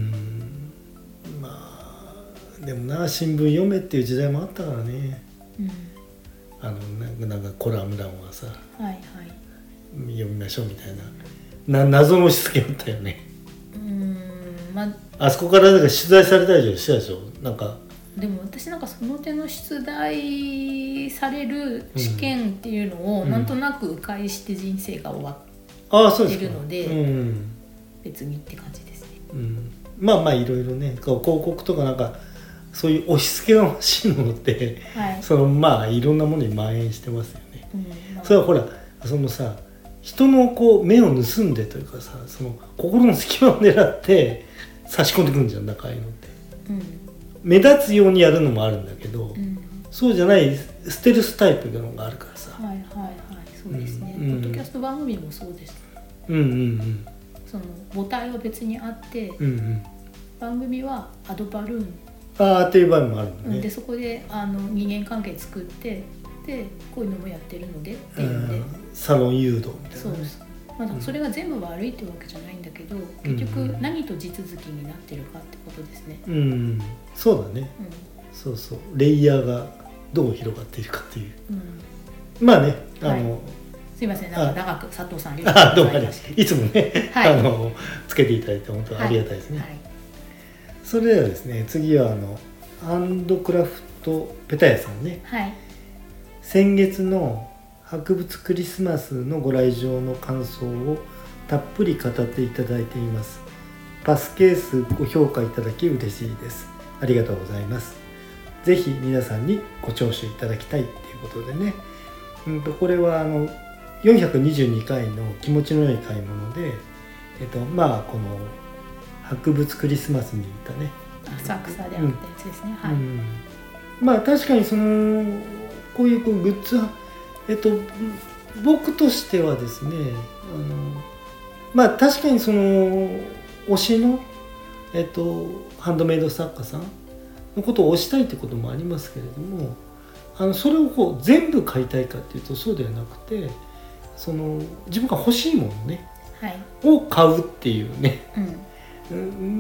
Speaker 1: まあでもな新聞読めっていう時代もあったからね、うん、あのなんかコラム欄はさ、はいはい、読みましょうみたいなな謎の押し付けあったよね。うーん、まあ、あそこからだから取材されたりしたでしょなんか。
Speaker 2: でも私なんかその手の出題される試験っていうのをなんとなく迂回して人生が終わってるので、うん、別にって感じですね、
Speaker 1: うん、まあまあいろいろね広告とかなんかそういう押し付けが欲しいものって、はい、そのまあいろんなものに蔓延してますよね、うんまあ、それはほらそのさ人のこう目を盗んでというかさその心の隙間を狙って差し込んでくるんじゃん中へのって、うん、目立つようにやるのもあるんだけど、うん、そうじゃないステルスタイプのがあるからさ、はいはいはい
Speaker 2: そうですね、うん、ポッドキャスト番組もそうです、
Speaker 1: うんうんうん、
Speaker 2: その母体は別にあって、うんうん、番組はアドバルーン
Speaker 1: あーっていう場合もあるのね、
Speaker 2: でそこであの人間関係作ってでこういうのもやってるのでっていうので
Speaker 1: サロン誘導みたいな、ね、
Speaker 2: そうです、まあ、それが全部悪いってわけじゃないんだけど、うん、結局何と地続きになってるかってことですね。
Speaker 1: うん、うん、そうだね、うん、そうそうレイヤーがどう広がっているかっていう、うん、まあねあの、はい、
Speaker 2: すいませんなんか長く佐藤さんありがとうございました。
Speaker 1: いつもね、はい、あのつけていただいて本当ありがたいですね、はいはい、それではですね次はあのハンドクラフトペタヤさんね、はい、先月の博物クリスマスのご来場の感想をたっぷり語っていただいています。パスケースご評価いただき嬉しいです。ありがとうございます。ぜひ皆さんにご聴取いただきたいということでね、うんとこれはあのよんひゃくにじゅうにかいの気持ちの良い買い物で、えっとまあこの博物クリスマスに行ったね
Speaker 2: 浅草であったやつですね、うん、はい、うん、
Speaker 1: まあ確かにそのこういうグッズえっと僕としてはですねあのまあ確かにその推しのえっとハンドメイド作家さんのことを推したいってこともありますけれども、あのそれをこう全部買いたいかっていうとそうではなくて、その自分が欲しいものね、はい、を買うっていうね、うん、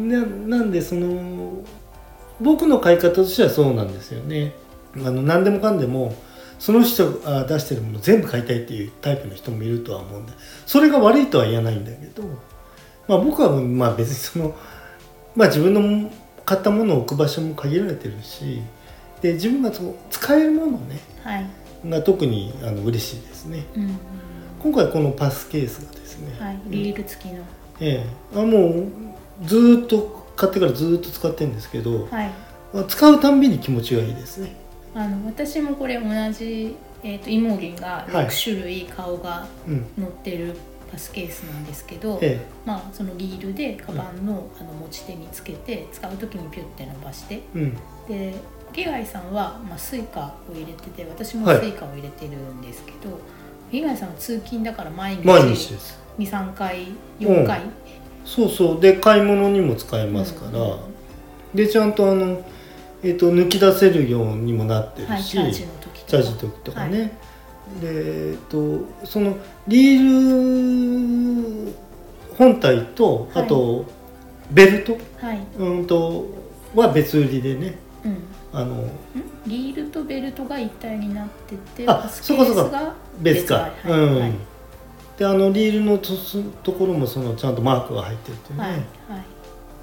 Speaker 1: な, なんでその僕の買い方としてはそうなんですよね。あの何でもかんでもその人が出してるもの全部買いたいっていうタイプの人もいるとは思うんで、それが悪いとは言わないんだけど、まあ、僕はまあ別にその、まあ、自分の買ったものを置く場所も限られてるし、で自分がその使えるものね、はい、が特にあの嬉しいですね、うん、今回このパスケースがですね、
Speaker 2: はい、リール付きの、
Speaker 1: ええ、あもうずっと買ってからずっと使ってるんですけど、はい、使うたんびに気持ちがいいですね。
Speaker 2: あの私もこれ同じ、えー、とイモリがろくしゅるい顔が載ってるパスケースなんですけど、はい、うん、まあ、そのリールでカバン の,、うん、あの持ち手につけて使う時にピュッて伸ばして、うん、でギガイさんは、まあ、スイカを入れてて私もスイカを入れてるんですけど、はい、ギガイさんは通勤だから毎日にさんかいよんかい、うん、
Speaker 1: そうそうで買い物にも使えますから、うん、でちゃんとあのえー、と抜き出せるようにもなってるし、はい、チャージの時とか、チャージの時とかね、はい、で、えー、とそのリール本体とあとベルト、はい、うんとは別売りでね、うん、 あの
Speaker 2: リールとベルトが一体になってて、
Speaker 1: あ、そうかそうか、別か、はいはい、うん、はい、であのリールの と, ところもそのちゃんとマークが入ってるっていうね、はいはい、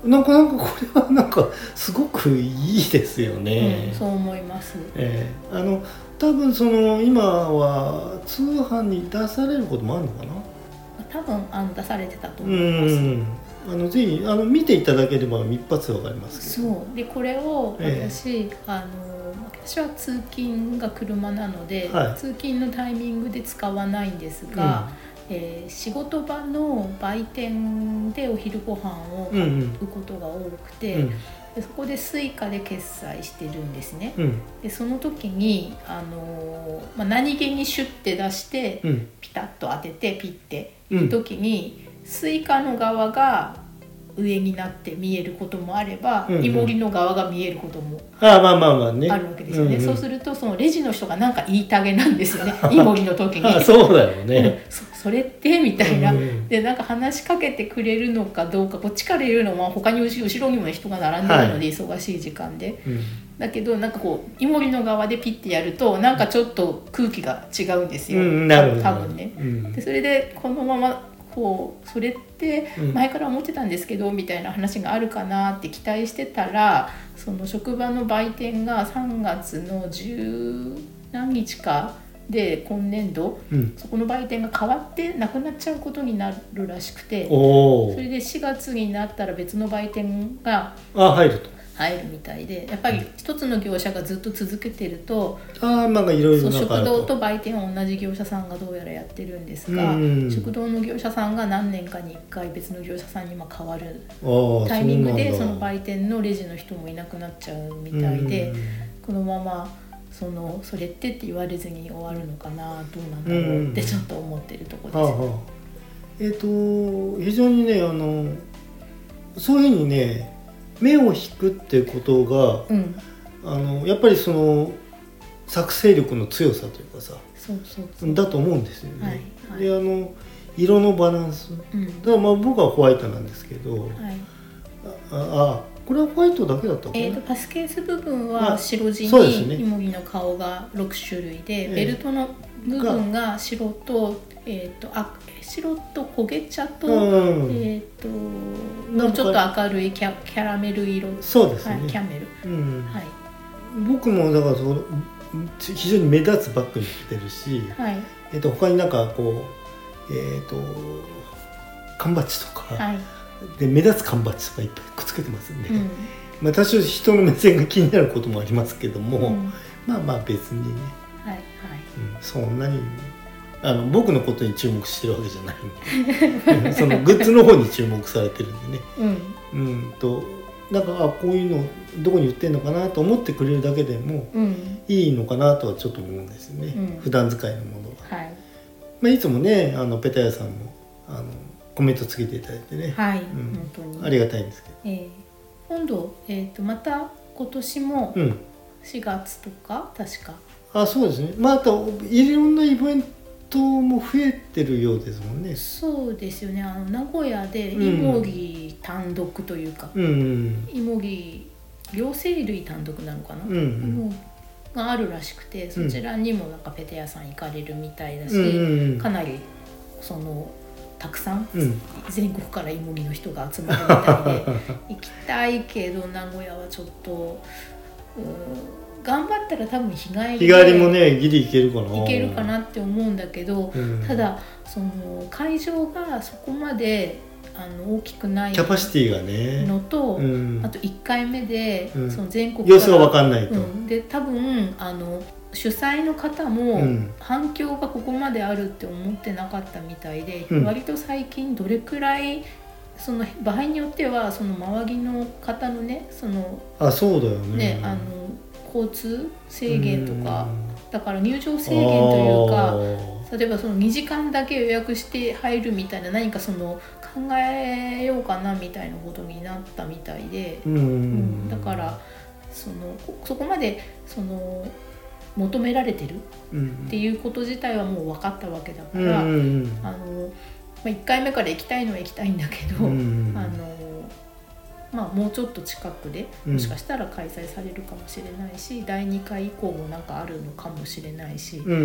Speaker 1: なんかなんかこれはなんかすごくいいですよね、
Speaker 2: うん、そう思います、
Speaker 1: えー、あの多分その今は通販に出されることもあるのかな。
Speaker 2: 多分あの出されてたと思います。うん、
Speaker 1: あのぜひあの見ていただければ一発でわかります
Speaker 2: けど。そうでこれを私、えー、あの私は通勤が車なので、はい、通勤のタイミングで使わないんですが、うん、えー、仕事場の売店でお昼ご飯を買うことが多くて、うんうん、でそこでスイカで決済してるんですね、うん、でその時に、あのーまあ、何気にシュッて出して、うん、ピタッと当ててピッていう時に、うん、スイカの側が上になって見えることもあれば、うんうん、イモリの側が見えることもあるわけですよね。そうするとそのレジの人がなんか言いたげなんですよねイモリの時に
Speaker 1: あそうだよね、
Speaker 2: うん、そ, それってみたいな、うん、でなんか話しかけてくれるのかどうか、こっちから言うのは他に後ろにも人が並んでるので、はい、忙しい時間で、うん、だけどなんかこうイモリの側でピッてやるとなんかちょっと空気が違うんですよ、うん、なるほど多分ね、うん、でそれでこのままこうそれって前から思ってたんですけど、うん、みたいな話があるかなって期待してたら、その職場の売店がさんがつの十何日かで今年度、うん、そこの売店が変わってなくなっちゃうことになるらしくて、それでしがつになったら別の売店が
Speaker 1: 入ると
Speaker 2: 入るみたいで、やっぱり一つの業者がずっと続けてると、
Speaker 1: あなんかいろいろ
Speaker 2: 食堂と売店は同じ業者さんがどうやらやってるんですが、うんうん、食堂の業者さんが何年かにいっかい別の業者さんに変わるタイミングで そ, その売店のレジの人もいなくなっちゃうみたいで、うん、このままそのそれってって言われずに終わるのかな、どうなんだろうってちょっと思ってるところです、うんはあはあ、
Speaker 1: えーと非常にねあのそういうふうにね目を引くっていうことが、うん、あのやっぱりその作成力の強さというかさ、
Speaker 2: そうそうそう
Speaker 1: だと思うんですよね、
Speaker 2: はいはい、
Speaker 1: であの色のバランス、うん、だからまあ僕はホワイトなんですけど、はい、ああこれはホワイトだけだったっけ、
Speaker 2: えーとパスケース部分は白地にイモリの顔がろくしゅるいで、えー、ベルトの部分が白と、えーとあ白と焦げ茶と、うん、えっ、ー、ともうちょっと明るいキ ャ, キャラメル色、
Speaker 1: そうですね、はい、
Speaker 2: キャメル、うんはい、
Speaker 1: 僕もだからその非常に目立つバッグに着てるし、はいえー、と他になんかこうえっ、ー、と缶バッジとか、はい、で目立つ缶バッジとかいっぱいくっつけてますんで、うんまあ、多少人の目線が気になることもありますけども、うん、まあまあ別にね、はいはいうん、そんなにあの僕のことに注目してるわけじゃないんでそのグッズの方に注目されてるんでね、うん、うんとなんかあこういうのどこに売ってんのかなと思ってくれるだけでもいいのかなとはちょっと思うんですよね、うん、普段使いのものは、はいまあ、いつもねあのペタヤさんもあのコメントつけていただいてね、
Speaker 2: はい、うん、本当に
Speaker 1: ありがたいんですけど、
Speaker 2: えー、今度、えー、とまた今年もしがつとか、うん、確か
Speaker 1: あそうですねまたいろんなイベントも増えてるようですもんね。
Speaker 2: そうですよね。あの名古屋でイモリ単独というか、うん、イモリ両生類単独なのかな、うんうん、があるらしくて、そちらにもなんかペテ屋さん行かれるみたいだし、うんうん、かなりそのたくさん、うん、全国からイモリの人が集まるみたいで行きたいけど名古屋はちょっとう頑張ったら多分日帰りで
Speaker 1: 日帰りもねギリ行けるかな
Speaker 2: 行けるかなって思うんだけど、うん、ただその会場がそこまであの大きくない
Speaker 1: キャパシティがね
Speaker 2: のと、うん、あといっかいめで、うん、その全国
Speaker 1: から様子が分かんないと、う
Speaker 2: ん、で多分あの主催の方も反響がここまであるって思ってなかったみたいで、うん、割と最近どれくらいその場合によってはその周りの方のねその
Speaker 1: あそうだよね、
Speaker 2: ねあの交通制限とかだから入場制限というか例えばそのにじかんだけ予約して入るみたいな何かその考えようかなみたいなことになったみたいで、うんうん、だからそのそこまでその求められてるっていうこと自体はもう分かったわけだから、うんうん、あのまあ、いっかいめから行きたいのは行きたいんだけど、うんうん、あのまあ、もうちょっと近くでもしかしたら開催されるかもしれないし、うん、だいにかい以降もなんかあるのかもしれないし、うんうんうん、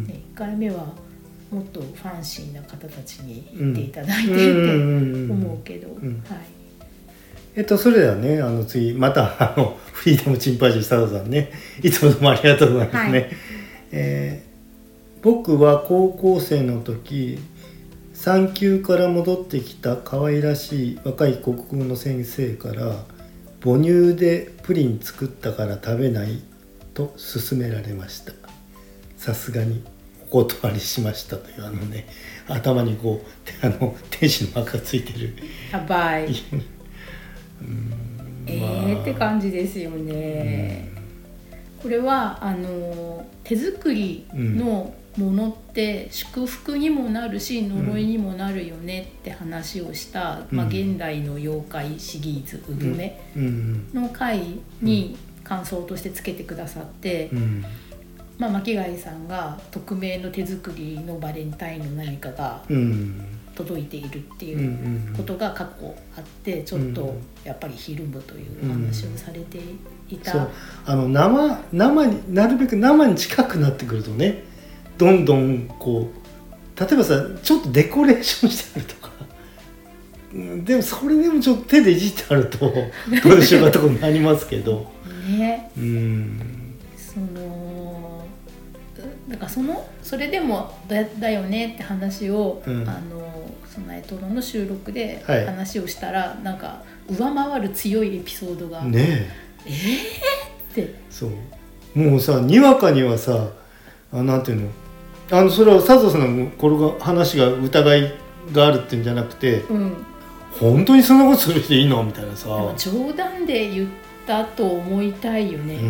Speaker 2: いっかいめはもっとファンシーな方たちに行っていただいてって思うけど、
Speaker 1: えっとそれではね、あの次またあのフリーダムチンパンジー佐藤さんね、いつもどうもありがとうございますね。はい、えー、僕は高校生の時産休から戻ってきた可愛らしい若い国語の先生から母乳でプリン作ったから食べないと勧められました。さすがにお断りしましたという、あのね、頭にこうあの天使の膜がついてる
Speaker 2: やばいうんえー、まあ、って感じですよね。これはあの手作りのものって祝福にもなるし呪いにもなるよねって話をした、うん、まあ、現代の妖怪シリーズうぶめの回に感想としてつけてくださって、うん、まあ、巻貝さんが匿名の手作りのバレンタインの何かが届いているっていうことが過去あって、ちょっとやっぱりひるむというお話をされていた、
Speaker 1: うんうん、そう、あの 生, 生になるべく生に近くなってくるとね、どんどんこう例えばさ、ちょっとデコレーションしてあるとかでもそれでもちょっと手でいじってあるとどうでしょうかとこになりますけど
Speaker 2: ね、
Speaker 1: うん、
Speaker 2: そのだからそのそれでも だ, だよねって話を、うん、あのそのエトロの収録で話をしたら、はい、なんか上回る強いエピソードが
Speaker 1: ね
Speaker 2: ええー、って
Speaker 1: そうもうさ、にわかにはさ、あなんていうの、あのそれは佐藤さんのこれが話が疑いがあるっていうんじゃなくて、うん、本当にそんなことする人いいのみたいなさ、でも
Speaker 2: 冗談で言ったと思いたいよね。うん、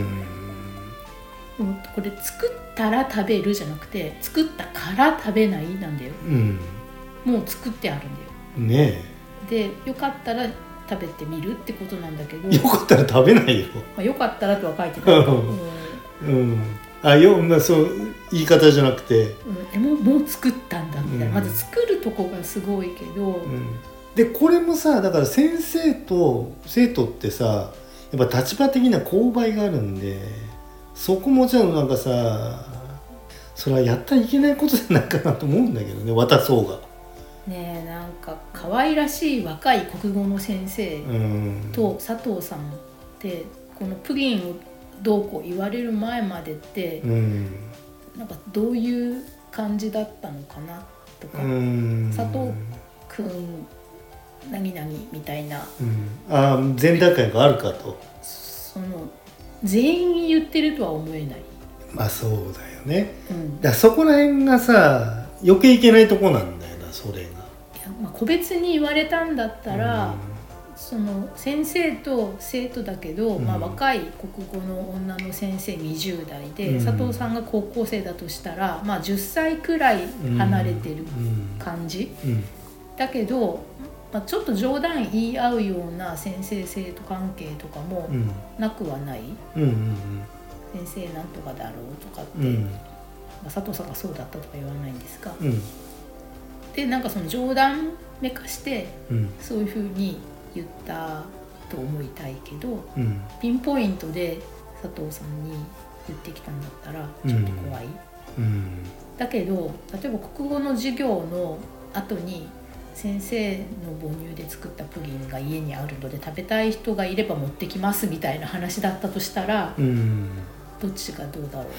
Speaker 2: これ作ったら食べるじゃなくて作ったから食べないなんだよ、うん、もう作ってあるんだよねえ。でよかったら食べてみるってことなんだけど、
Speaker 1: よかったら食べないよ、
Speaker 2: まあ、よかったらとは書いてないけど、
Speaker 1: うん、あよ、まあ、そう言い方じゃなくて、
Speaker 2: うん、も, もう作ったんだみたいな、うん、まず作るとこがすごいけど、うん、
Speaker 1: でこれもさ、だから先生と生徒ってさ、やっぱ立場的な勾配があるんで、そこもちろんなんかさ、それはやったらいけないことじゃないかなと思うんだけどね、渡そうが
Speaker 2: ね。えなんか可愛らしい若い国語の先生と佐藤さんってこのプリンをどうこう言われる前までって、うん、なんかどういう感じだったのかなとか、うん、佐藤くん何々みたいな、
Speaker 1: うん、あ前段階があるかと、
Speaker 2: その全員言ってるとは思えない。
Speaker 1: まあそうだよね、うん、だからそこら辺がさ余計いけないとこなんだよな、それが。いや、
Speaker 2: まあ、個別に言われたんだったら、うん、その先生と生徒だけど、うん、まあ、若い国語の女の先生にじゅう代で、うん、佐藤さんが高校生だとしたら、まあ、じゅっさいくらい離れてる感じ、うんうん、だけど、まあ、ちょっと冗談言い合うような先生生徒関係とかもなくはない、うんうんうん、先生なんとかだろうとかって、うん、まあ、佐藤さんがそうだったとか言わないんですが、うん、でなんかその冗談めかしてそういうふうに言ったと思いたいけど、うん、ピンポイントで佐藤さんに言ってきたんだったらちょっと怖い、うんうん、だけど例えば国語の授業の後に先生の母乳で作ったプリンが家にあるので食べたい人がいれば持ってきますみたいな話だったとしたら、うん、どっちがどうだろうとかって、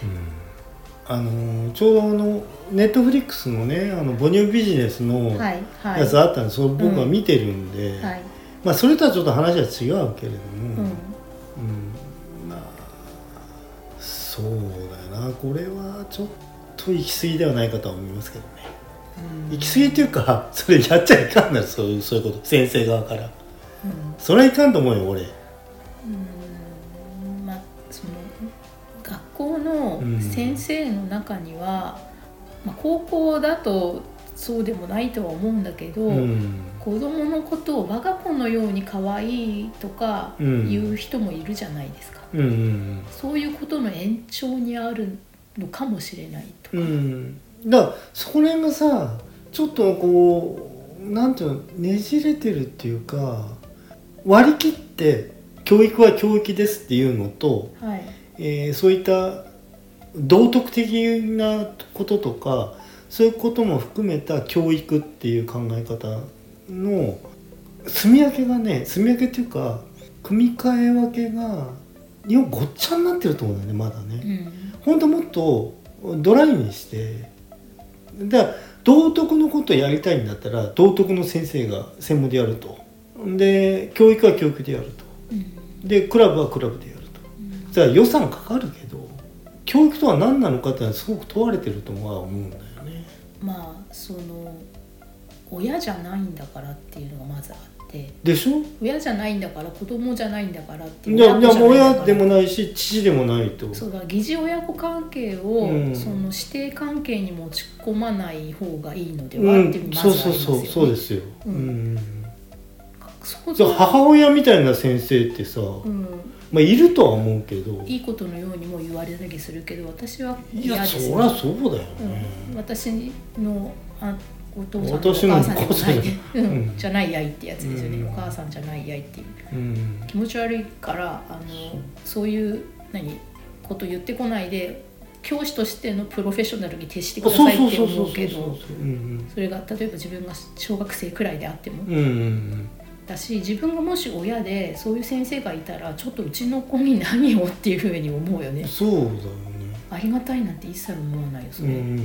Speaker 1: うん、あのちょうどあのネットフリックスのね、あの母乳ビジネスのやつあったんで、それ僕は見てるんで、うんはい、まあ、それとはちょっと話は違うけれども、うんうん、まあそうだよな、これはちょっと行き過ぎではないかとは思いますけどね。うん、行き過ぎっていうか、それやっちゃいかんな、そういう、そういうこと先生側から、うん、それはいかんと思うよ俺。うん
Speaker 2: 、まあその学校の先生の中には、うん、まあ、高校だとそうでもないとは思うんだけど、うん、子供のことを我が子のように可愛いとか言う人もいるじゃないですか、うんうんうん、そういうことの延長にあるのかもしれないとか、うん、
Speaker 1: だからそこら辺がさちょっとこうなんていうのねじれてるっていうか、 割り切って教育は教育ですっていうのと、
Speaker 2: はい
Speaker 1: えー、そういった道徳的なこととかそういうことも含めた教育っていう考え方の住み分けがね、住み分けっていうか組み替え分けが日本ごっちゃになってると思うんだよね、まだね、うん、本当もっとドライにして、だから道徳のことをやりたいんだったら道徳の先生が専門でやると、で教育は教育でやると、うん、でクラブはクラブでやると、うん、じゃあ予算かかるけど教育とは何なのかっていうのはすごく問われてるとは思うんだよね。
Speaker 2: まあその親じゃないんだからっていうのがまずあって、
Speaker 1: でしょ、
Speaker 2: 親じゃないんだから子供じゃないんだからっていう、
Speaker 1: いやいや親でもないし父でもないと、
Speaker 2: そうだ、疑似親子関係を、うん、その師弟関係に持ち込まない方がいいのでは、うん、っていうのがまずありますよね。
Speaker 1: そうそうそうそうですよ、うんうん、
Speaker 2: そう
Speaker 1: じゃあ母親みたいな先生ってさ、うん、まあ、いるとは思うけど、
Speaker 2: いいことのようにも言われたりするけど私は嫌ですね。
Speaker 1: いやそりゃそうだよね、
Speaker 2: うん、私のあお父さんとお母さんじゃない、うん、じゃないやいってやつですよね、うん、お母さんじゃないやいっていう、うん、気持ち悪いからあのそういう何こと言ってこないで教師としてのプロフェッショナルに徹してくださいって思うけど、それが例えば自分が小学生くらいであっても、うんうん、だし自分がもし親でそういう先生がいたらちょっとうちの子に何をっていうふうに思うよね。
Speaker 1: そうだよね。
Speaker 2: ありがたいなんて一切思わないよそれ、うんうんうん、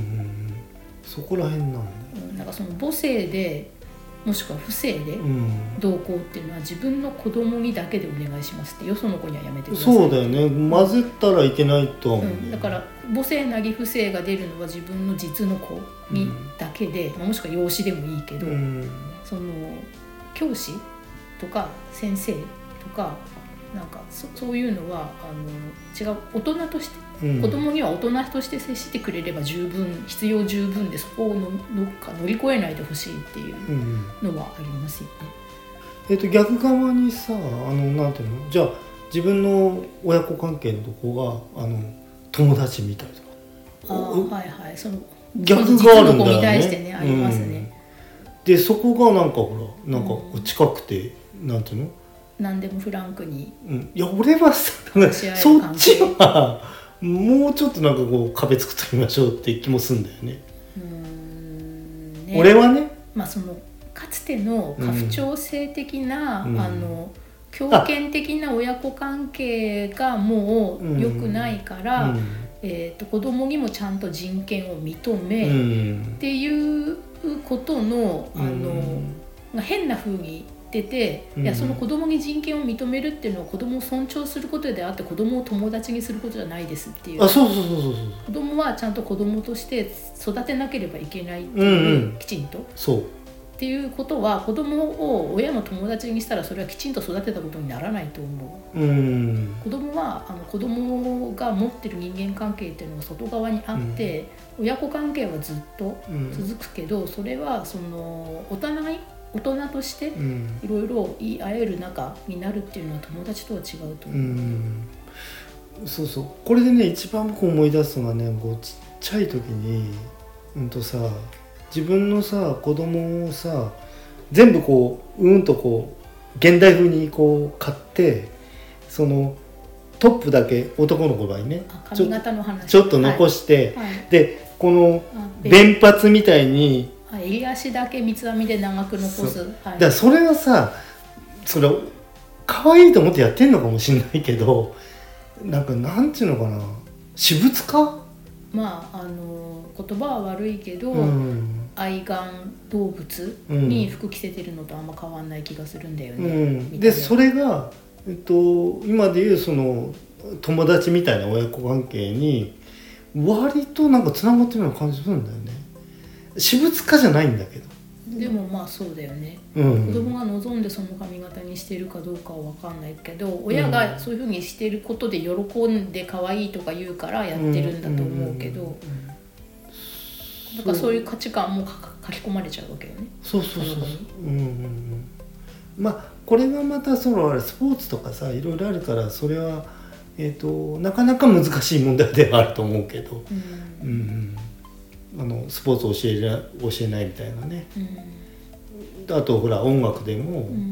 Speaker 1: そこら辺なんだよ、
Speaker 2: うん、なんかその母性でもしくは不正で同行っていうのは自分の子供にだけでお願いしますってよその子にはやめてください。
Speaker 1: そうだよね、混ぜたらいけないとは思う、ね、
Speaker 2: うん、だから母性なり不正が出るのは自分の実の子にだけで、うん、もしくは養子でもいいけど、うん、その教師とか先生とかなんか そ, そういうのはあの違う大人として、うん、子供には大人として接してくれれば十分必要十分でそこをののか乗り越えないでほしいっていうのはありますよね、
Speaker 1: うん、えーと逆側にさあのなんていうのじゃあ自分の親子関係のとこがあの友達みたいとか、
Speaker 2: あはいはいその
Speaker 1: 逆があるんだよね、
Speaker 2: に対してねありますね、
Speaker 1: うん、でそこがなんかほらなんか近くて、うん、なんていうの
Speaker 2: 何でもフランクに、
Speaker 1: うん、いや俺はさそっちはもうちょっとなんかこう壁作ってみましょうって気もするんだよね。うーんね俺はね、
Speaker 2: まあ、そのかつての家父長制的な、うん、あの強権的な親子関係がもう良くないから、うんえー、と子供にもちゃんと人権を認め、うん、っていうことの、あの、うん、変な風に出て、いやその子供に人権を認めるっていうのは子供を尊重することであって子供を友達にすることじゃないですっていう。
Speaker 1: あ、そうそうそうそう。
Speaker 2: 子供はちゃんと子供として育てなければいけないっていう、うんうん、きちんと。
Speaker 1: そう。
Speaker 2: っていうことは子供を親の友達にしたらそれはきちんと育てたことにならないと思う。うん、子供はあの子供が持ってる人間関係っていうのが外側にあって、うん、親子関係はずっと続くけど、うん、それはそのお互い大人としていろいろ言い合える仲になるっていうのは友達とは違うと思う、うん、
Speaker 1: そうそう。これでね一番僕思い出すのがねこうちっちゃい時にうんとさ自分のさ子供をさ全部こううんとこう現代風にこう買ってそのトップだけ男の子の場合ね
Speaker 2: 髪型の話
Speaker 1: ちょっと残して、はいはい、でこの弁髪みたいに
Speaker 2: 襟足だけ三つ編みで長く残す、はい、
Speaker 1: だからそれはさそれ可愛いと思ってやってんのかもしれないけどなんかなんていうのかな私物化
Speaker 2: まああの言葉は悪いけど、うん、愛玩動物に服着せてるのとあんま変わんない気がするんだよね、うん、
Speaker 1: でそれが、えっと、今でいうその友達みたいな親子関係に割となんかつながってるような感じするんだよね。私物化じゃないんだけど
Speaker 2: でもまあそうだよね、うん、子供が望んでその髪型にしてるかどうかは分かんないけど親がそういう風にしてることで喜んで可愛いとか言うからやってるんだと思うけど、なんかそういう価値観も書き込まれちゃうわけよね。
Speaker 1: そうそうそうそう、うんうんうん、まあこれがまたそのスポーツとかさいろいろあるからそれは、えーと、なかなか難しい問題ではあると思うけど、うんうんうんあのスポーツを教える教えないみたいなね、うん、あとほら音楽でも、うん、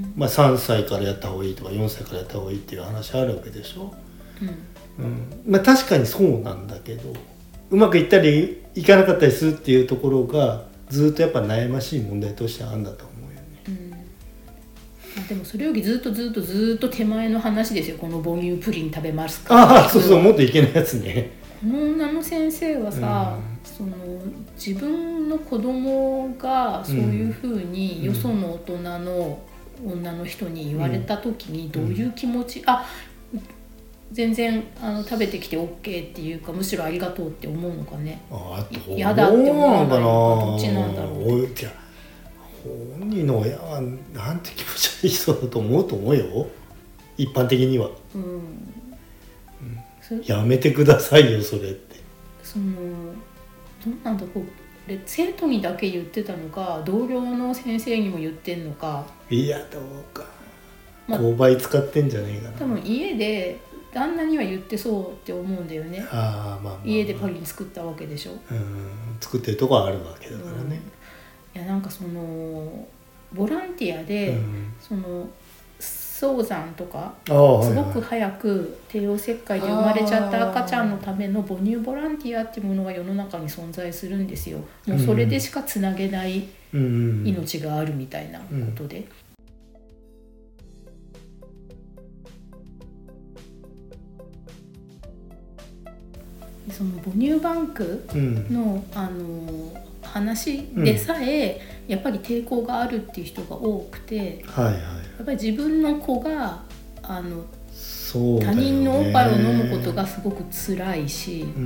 Speaker 1: まあ、さんさいからやった方がいいとかよんさいからやった方がいいっていう話あるわけでしょ、うんうんまあ、確かにそうなんだけどうまくいったりいかなかったりするっていうところがずっとやっぱ悩ましい問題としてあるんだと思うよね、
Speaker 2: うん、でもそれよりずっとずっとずっと手前の話ですよ。この母乳プリン食べますか。
Speaker 1: ああそうそうもっといけないやつね。
Speaker 2: この女の先生はさ、うん、その自分の子供がそういうふうによその大人の女の人に言われた時にどういう気持ち、うん、あ全然あの食べてきて オーケー っていうかむしろありがとうって思うのかね。
Speaker 1: あどう
Speaker 2: 嫌だって思わないのかどっちなんだろう。
Speaker 1: いや本人の親はなんて気持ち悪い人だと思うと思うよ一般的には、うんうん、やめてくださいよそれって。
Speaker 2: そのどうなんだこう生徒にだけ言ってたのか同僚の先生にも言ってんのか。
Speaker 1: いやどうか、まあ、購買使ってんじゃねえかな。
Speaker 2: 多分家で旦那には言ってそうって思うんだよね。あ、まあまあまあ、家でパリン作ったわけでしょ。
Speaker 1: うん作ってるとこはあるわけだからね、
Speaker 2: うん、いやなんかそのボランティアで、うん、その早産とかすごく早く帝王切開で生まれちゃった赤ちゃんのための母乳ボランティアっていうものが世の中に存在するんですよ。もうそれでしかつなげない命があるみたいなことで、その母乳バンクの、うん、あの話でさえ、うん、やっぱり抵抗があるっていう人が多くて、はいはい、やっぱり自分の子があの、ね、他人のおっぱいを飲むことがすごく辛いし、うん、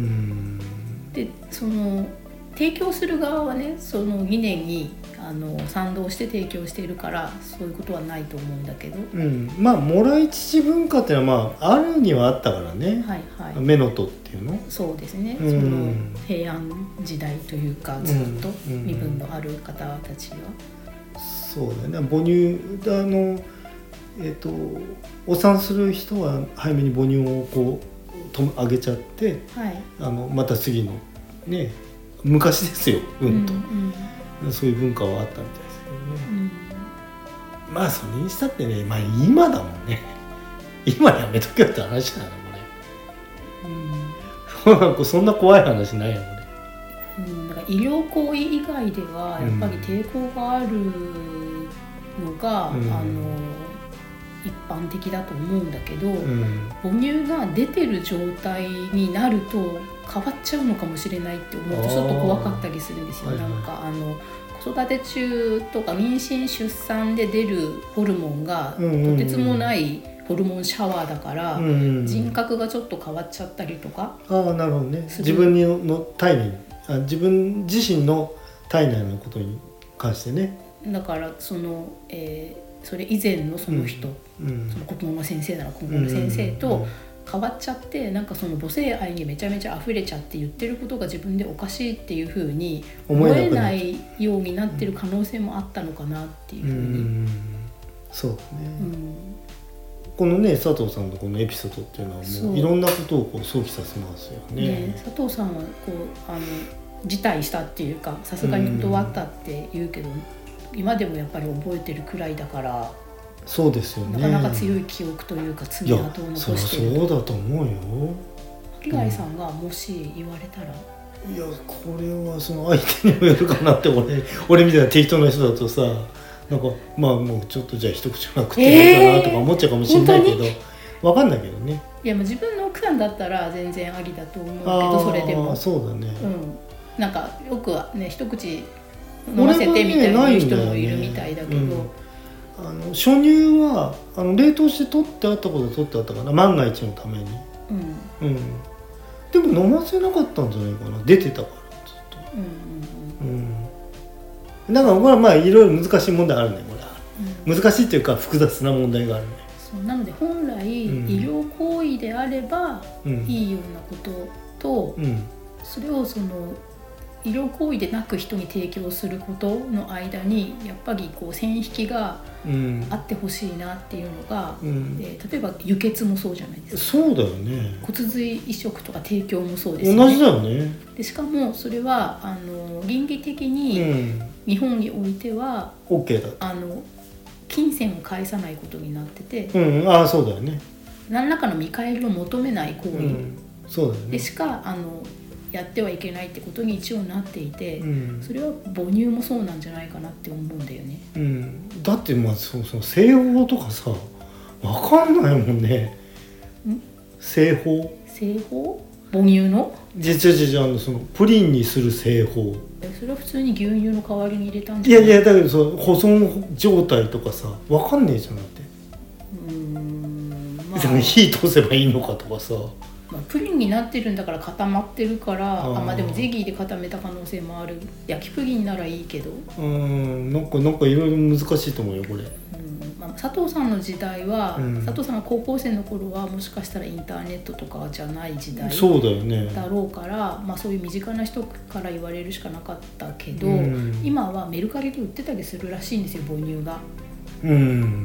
Speaker 2: でその提供する側はねその理念にあの賛同して提供しているからそういうことはないと思うんだけど、
Speaker 1: うん、まあもらい乳文化っていうのは、まあ、あるにはあったからね、はいはい、メノトっていうの
Speaker 2: そうですね、うん、その平安時代というかずっと身分のある方たちは、
Speaker 1: うんうん、そうだね母乳あの、えーと、お産する人は早めに母乳をこうとあげちゃって、はい、あのまた次のね昔ですようんと、うんうん、そういう文化はあったみたいですけどね、うん、まあそれにしたってねまあ今だもんね今やめとけよって話だなこれ、うん、そんな怖い話ないよこ
Speaker 2: れ、うん、だから医療行為以外ではやっぱり抵抗があるのが、うん、あの一般的だと思うんだけど、うん、母乳が出てる状態になると変わっちゃうのかもしれないって思うとちょっと怖かったりするんですよ。なんかあの子育て中とか妊娠出産で出るホルモンがとてつもないホルモンシャワーだから、うんうん、人格がちょっと変わっちゃったりとか。
Speaker 1: ああなるほどね。自分の体内あ自分自身の体内のことに関してね。
Speaker 2: だからその、えー、それ以前のその人、うんうん、その国語の先生なら国語の先生と変わっちゃって、なんかその母性愛にめちゃめちゃ溢れちゃって言ってることが自分でおかしいっていう風に思えないようになってる可能性もあったのかなっていう風に、うん、
Speaker 1: そうね、うん、このね佐藤さんのこのエピソードっていうのはもういろんなことをこう想起させますよね。
Speaker 2: ね佐藤さんはこうあの辞退したっていうかさすがに断ったって言うけど、うん、今でもやっぱり覚えてるくらいだから
Speaker 1: そうですよね。
Speaker 2: なかなか強い記憶というか爪痕を残してる。
Speaker 1: いや そ, そうだと思うよ。
Speaker 2: 巻貝さんがもし言われたら、
Speaker 1: うん、いやこれはその相手にもよるかなって俺俺みたいな適当な人だとさなんかまあもうちょっとじゃあ一口なくていいかなとか思っちゃうかもしれないけど、えー、分かんないけどね。
Speaker 2: いやもう自分の奥さんだったら全然ありだと思うけどそれでも
Speaker 1: そうだね、
Speaker 2: うん、なんかよくはね一口飲ませてみたいな人もいるみたいだけど、
Speaker 1: あの初乳はあの冷凍して取ってあったことは取ってあったかな万が一のために、うんうん、でも飲ませなかったんじゃないかな出てたからずっと、うんうんうん、だからこれはまあいろいろ難しい問題あるねこれは、うん、難しいというか複雑な問題があるね。
Speaker 2: そうなので本来、うん、医療行為であれば、うん、いいようなことと、うん、それをその医療行為でなく人に提供することの間にやっぱりこう線引きがあってほしいなっていうのが、うんえー、例えば輸血もそうじゃないです
Speaker 1: か。そうだよね。
Speaker 2: 骨髄移植とか提供もそうですよね。
Speaker 1: 同じだよね。
Speaker 2: でしかもそれはあの倫理的に日本においては、
Speaker 1: うん、OK だ
Speaker 2: あの金銭を返さないことになってて、
Speaker 1: うん、ああそうだよね。
Speaker 2: 何らかの見返りを求めない行為、うん、
Speaker 1: そうだよね、
Speaker 2: でしかあのやってはいけないってことに一応なっていて、
Speaker 1: うん、
Speaker 2: それは母乳もそうなんじゃないかなって思うんだよね、
Speaker 1: うん、だってまあそうそう製法とかさ分かんないもんね。
Speaker 2: ん
Speaker 1: 製法
Speaker 2: 製法母乳の
Speaker 1: じゃじゃじゃあのそのプリンにする製法、
Speaker 2: それは普通に牛乳の代わりに入れたんじゃない？
Speaker 1: いやいやだけどその保存状態とかさ分かんねえじゃんだって。
Speaker 2: うーん、まあ、
Speaker 1: 火通せばいいのかとかさ、
Speaker 2: まあ、プリンになってるんだから固まってるから
Speaker 1: あ、
Speaker 2: あ、まあ、でもゼギーで固めた可能性もある。焼きプリンならいいけど、
Speaker 1: うーんなんかなんかいろいろ難しいと思うよこれ。
Speaker 2: うんまあ、佐藤さんの時代は、
Speaker 1: うん、
Speaker 2: 佐藤さんが高校生の頃はもしかしたらインターネットとかじゃない時代
Speaker 1: そうだよね
Speaker 2: だろうから、まあ、そういう身近な人から言われるしかなかったけど、
Speaker 1: うん、
Speaker 2: 今はメルカリで売ってたりするらしいんですよ母乳が。
Speaker 1: うん、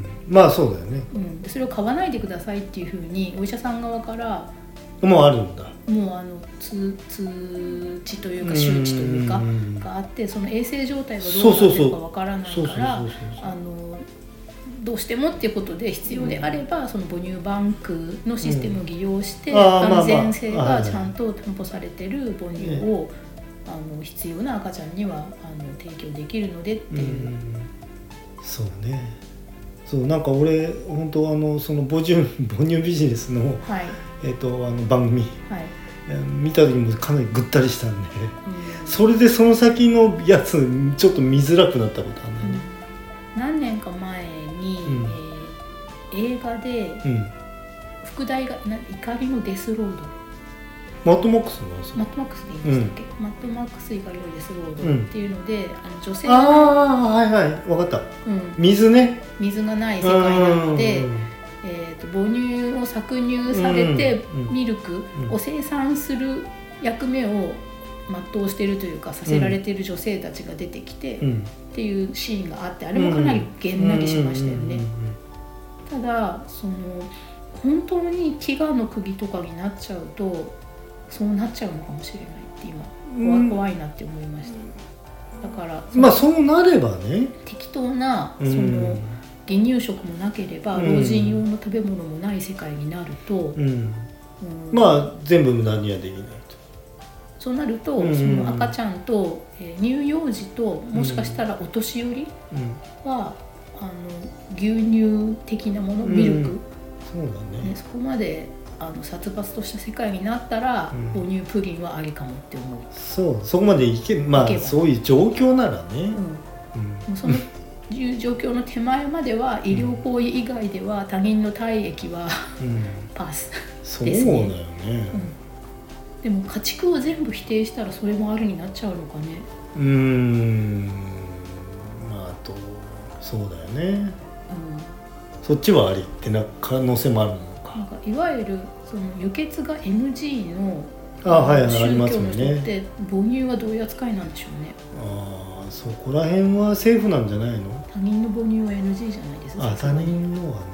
Speaker 1: まあそうだよね、
Speaker 2: うん、でそれを買わないでくださいっていうふうにお医者さん側から
Speaker 1: もうあるんだ。
Speaker 2: もうあの通通知というか周知というかがあって、その衛生状態がどうなってるかわからないからあのどうしてもっていうことで必要であれば、うん、その母乳バンクのシステムを利用して、うん、安全性がちゃんと担保されてる母乳を、ね、あの必要な赤ちゃんにはあの提供できるのでっていう、うん、
Speaker 1: そうね。そうなんか俺本当あのその母乳母乳ビジネスの、はいえー、とあの番組、はい、見た時もかなりぐったりしたんで、うん、それでその先のやつちょっと見づらくなったことあるんだよね、
Speaker 2: うん、何年か前に、うんえー、映画で、うん、副題が怒りのデスロード、
Speaker 1: マッドマックスの
Speaker 2: マッドマックスで言いましたっけ、うん、マッドマックス怒りのデスロードっていうので、うん、あの女性
Speaker 1: が、ああはいはい分かった、うん、水ね
Speaker 2: 水がない世界なので、えー、と母乳を搾乳されてミルクを生産する役目を全うしているというかさせられている女性たちが出てきて、うん、っていうシーンがあって、あれもかなりげんなりしましたよね。ただその本当に飢餓の釘とかになっちゃうとそうなっちゃうのかもしれないって今 怖, 怖いなって思いました。だから
Speaker 1: まあそうなればね
Speaker 2: 適当なその離乳食もなければ老人用の食べ物もない世界になると、うんうん、
Speaker 1: まあ全部無駄にはできないと。
Speaker 2: そうなると、うん、その赤ちゃんと、えー、乳幼児ともしかしたらお年寄りは、うん、あの牛乳的なもの、ミルク、うん、
Speaker 1: そうだね、
Speaker 2: ねそこまであの殺伐とした世界になったら、うん、母乳プリンはありかもって思う。
Speaker 1: そうそこまでいけまあそういう状況ならね、うん
Speaker 2: うん、そのいう状況の手前までは医療行為以外では他人の体液は、うん、パスですね。
Speaker 1: そうだよね、
Speaker 2: うん、でも家畜を全部否定したらそれもあるになっちゃうのかね。
Speaker 1: うーんまああとそうだよね、うん、そっちはありってな可能性もあるのか。
Speaker 2: なんかいわゆるその輸血が エヌジー の
Speaker 1: あ、はいはい、
Speaker 2: 宗教の人って母乳はどういう扱いなんでしょうね。
Speaker 1: ああそこら辺はセーフなんじゃないの。
Speaker 2: 他人の母乳は エヌジー じゃないですか。
Speaker 1: あ他人のはね、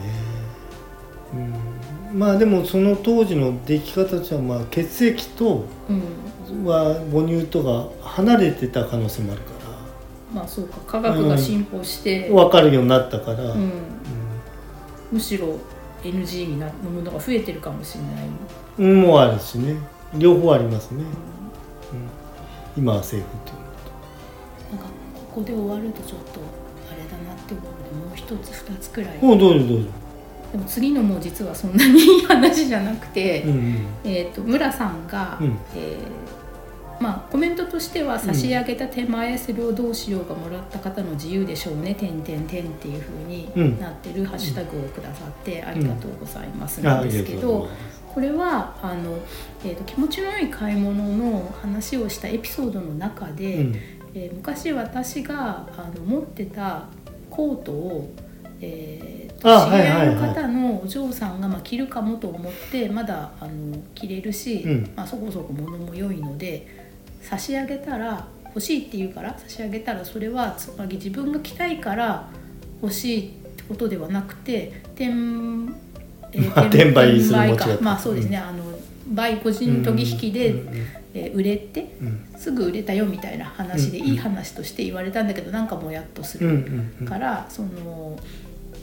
Speaker 1: うん、まあでもその当時の出来方としてはまあ血液とは母乳とが離れてた可能性もあるから、
Speaker 2: まあそうか科学が進歩して、
Speaker 1: うん、分かるようになったから、うんうん、
Speaker 2: むしろ エヌジー になるものが増えてるかもしれない。
Speaker 1: うんもあるしね、両方ありますね、うんうん、今はセーフっていう
Speaker 2: のとなんかここで終わるとちょっとあれだなって思うのでもう一つ二つくらい。
Speaker 1: おどうぞどうぞ。
Speaker 2: でも次のも実はそんなにいい話じゃなくて、うんうんえー、と村さんが、うんえーまあ、コメントとしては差し上げた手前それをどうしようがもらった方の自由でしょうね点点点っていう風になってるハッシュタグをくださってありがとうございますなんですけど、これはあの、えー、と気持ちの良い買い物の話をしたエピソードの中で、うんえー、昔私があの持ってたコートを、えー、と知り合いの方のお嬢さんがまあ着るかもと思ってまだあの着れるし、うんまあ、そこそこ物も良いので差し上げたら欲しいって言うから差し上げたらそれはつまり自分が着たいから欲しいってことではなくて転、
Speaker 1: えー、転売する持ち
Speaker 2: かまあそうですね、うん、あの売個人取引で、うんうんえー、売れて、うん、すぐ売れたよみたいな話で、うんうん、いい話として言われたんだけどなんかもやっとするから、うんうんうん、その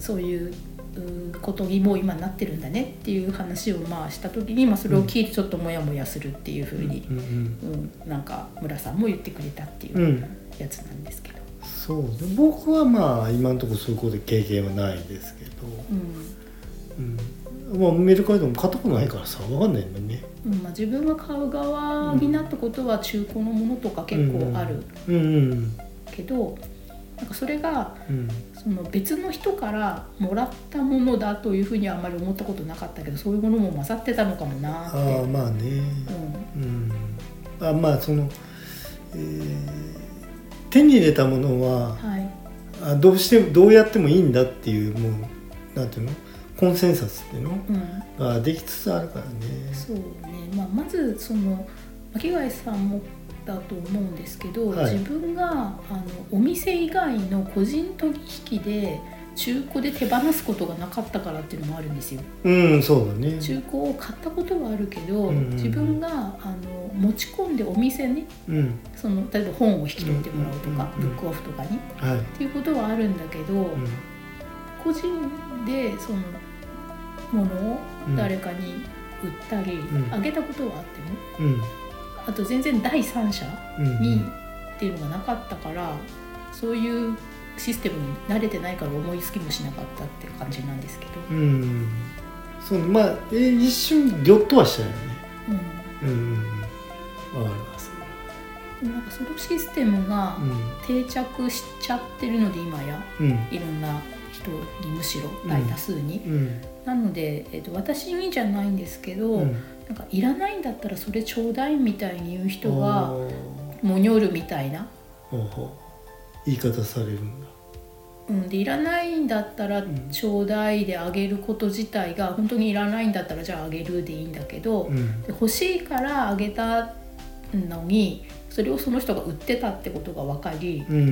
Speaker 2: そういうことにも今なってるんだねっていう話をまあした時に、まあ、それを聞いてちょっとモヤモヤするっていうふうに、うんうんうん、なんか村さんも言ってくれたっていうやつなんですけど、
Speaker 1: うん、そうで僕はまあ今のところそういうことで経験はないですけど、うんうん、まあ、メルカリでも買ったことないからさ分かんないんだよね、
Speaker 2: うん、まあ、自分が買う側になったことは中古のものとか結構あるけど、なんかそれが、うん、その別の人からもらったものだというふうにはあんまり思ったことなかったけど、そういうものも混ざってたのかもなって。
Speaker 1: ああまあね、うんうん、あまあその、えー、手に入れたものは、はい、あどうしてもどうやってもいいんだっていうもうなんていうのコンセンサスっていうの、うん、ができつつあるからね。
Speaker 2: そうね、まあ、まずその巻貝さんもだと思うんですけど、はい、自分があのお店以外の個人取引で中古で手放すことがなかったからっていうのもあるんですよ。
Speaker 1: うん、そうだね。
Speaker 2: 中古を買ったことはあるけど、うんうん、自分があの持ち込んでお店に、うん、その例えば本を引き取ってもらうとか、うんうんうん、ブックオフとかに、はい、っていうことはあるんだけど、うん、個人でそのものを誰かに売ったり、うん、あげたことはあっても、うん、あと全然第三者にっていうのがなかったから、そういうシステムに慣れてないから思いつきもしなかったって感じなんですけど、うん、
Speaker 1: そうまあえ一瞬ギョッとはしたよね。うん、うん、わかります。
Speaker 2: なんかそのシステムが定着しちゃってるので今や、うん、いろんな人にむしろ大多数に、うんうん、なので、えーと、私にじゃないんですけど、うん、なんかいらないんだったらそれちょうだいみたいに言う人はもにょるみたいな
Speaker 1: 言い方されるんだ。
Speaker 2: うん、でいらないんだったらちょうだいであげること自体が、本当にいらないんだったらじゃああげるでいいんだけど、うん、で欲しいからあげたのにそれをその人が売ってたってことが分かり、うん、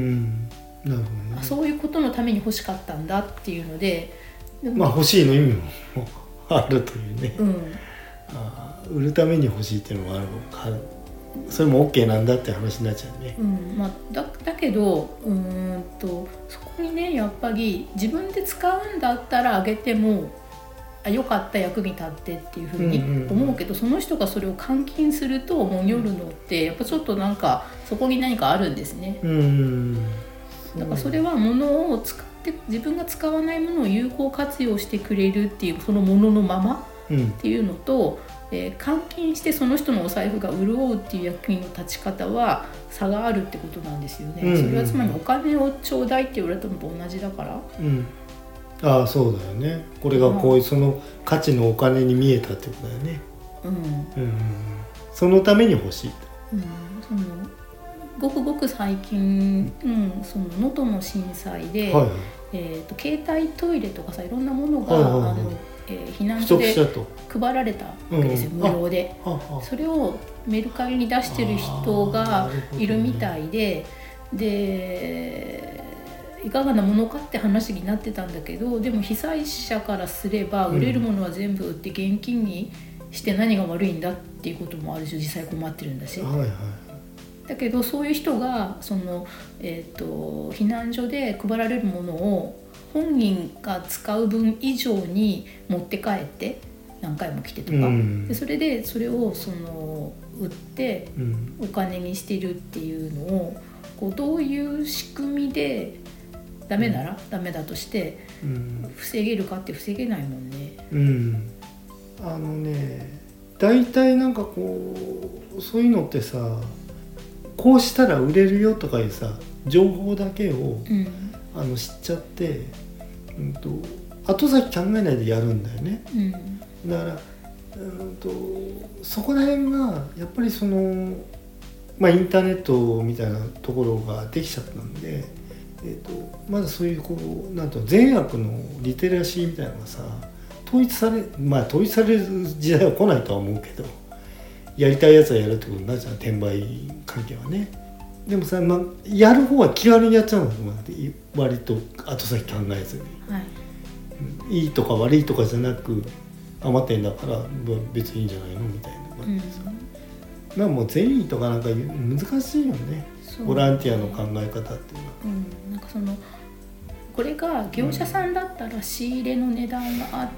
Speaker 2: なるほどね、あそういうことのために欲しかったんだっていうので、
Speaker 1: でまあ欲しいの意味もあるというね、うん、あ売るために欲しいっていうのもあるか、それも OK なんだって話になっちゃうね、
Speaker 2: うんまあ、だ, だけどうーんとそこにねやっぱり自分で使うんだったらあげてもあよかった役に立ってっていうふうに思うけど、うんうんうん、その人がそれを換金するともにょるのってやっぱちょっとなんかそこに何かあるんですね、うんうん、だからそれは物を使って自分が使わないものを有効活用してくれるっていうそのもののままっていうのと、うんえー、換金してその人のお財布が潤うっていう役員の立ち方は差があるってことなんですよね、うんうんうん、それはつまりお金をちょうだいって言われたのと同じだから、うん、
Speaker 1: ああそうだよね。これがこういうその価値のお金に見えたってことだよね、うんうんうん、そのために欲しいと、うん、
Speaker 2: そのごくごく最近能登、うん、の震災で、はいはいえー、と携帯トイレとかさいろんなものが、はいはいはいあのえー、避難所で配られたわけですよ、うん、無料で。それをメルカリに出してる人がいるみたいで、でいかがなものかって話になってたんだけど、でも被災者からすれば売れるものは全部売って現金にして何が悪いんだっていうこともあるし、実際困ってるんだし、はいはい、だけどそういう人がその、えーと、避難所で配られるものを本人が使う分以上に持って帰って何回も来てとか、うん、でそれでそれをその売ってお金にしてるっていうのをこうどういう仕組みでダメならダメだとして防げるかって防げないもんね、うん、
Speaker 1: あのね大体なんかこうそういうのってさこうしたら売れるよとかいうさ情報だけを、うんあの知っちゃって、うんと、後先考えないでやるんだよね、うん、だから、うんと、そこら辺がやっぱりその、まあ、インターネットみたいなところができちゃったんで、えーと、まだそういうこうなんと善悪のリテラシーみたいなのがさ統一されまあ統一される時代は来ないとは思うけど、やりたいやつはやるってことになるじゃん、転売関係はね。でもさ、まあ、やる方は気軽にやっちゃうんだと思う。割と後先考えずに、はい、いいとか悪いとかじゃなく余ってんだから別にいいんじゃないのみたいな感じでさ、うん、なんかもう善意とかなんか難しいよね、ボランティアの考え方っていうのは、
Speaker 2: うん、なんかそのこれが業者さんだったら仕入れの値段があって、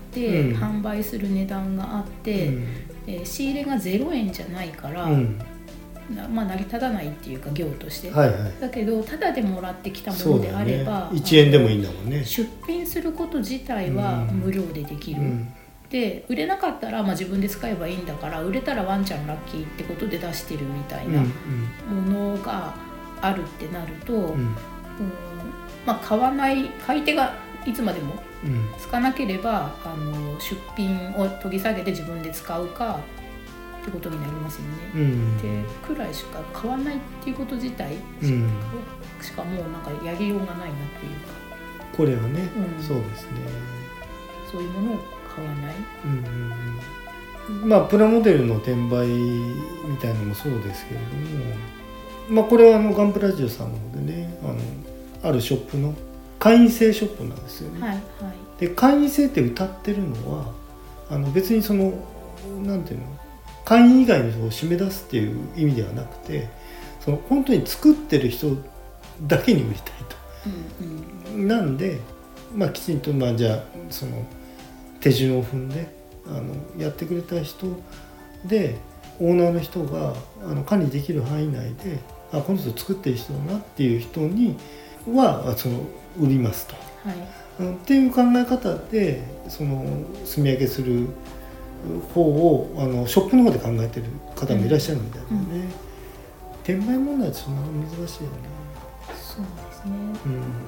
Speaker 2: うん、販売する値段があって、うんえー、仕入れがゼロえんじゃないから、うんまあ、成り立たないっていうか業として、はいはい、だけどタダでもらってきたものであれば、
Speaker 1: ね、いちえんでもいいんだもんね。
Speaker 2: 出品すること自体は無料でできる、うん、で売れなかったらまあ自分で使えばいいんだから、売れたらワンちゃんラッキーってことで出してるみたいなものがあるってなると、うんうんまあ、買わない買い手がいつまでもつかなければ、うん、あの出品を取り下げて自分で使うかってことになりますよね、うん、でくらいしか買わないっていうこと自体しか、うん、しかもうなんかやりようがないなというか、
Speaker 1: これはね、うん、そうですね、
Speaker 2: そういうものを買わない、
Speaker 1: うんうん、まあプラモデルの転売みたいなのもそうですけれども、まあこれはあのガンプラジオさんの方でね、あのあるショップの会員制ショップなんですよね、はいはい、で会員制って歌ってるのはあの別にそのなんていうの会員以外の人を締め出すっていう意味ではなくて、その本当に作ってる人だけに売りたいと、うんうん、なんで、まあ、きちんとまあじゃあその手順を踏んであのやってくれた人でオーナーの人があの管理できる範囲内で、あこの人作ってる人だなっていう人にはその売りますと、はい、っていう考え方でその積み上げする方をあのショップの方で考えてる方もいらっしゃるみたいなね、うんうん、転売問題ってそんな難しいよね。
Speaker 2: そうですね、うん、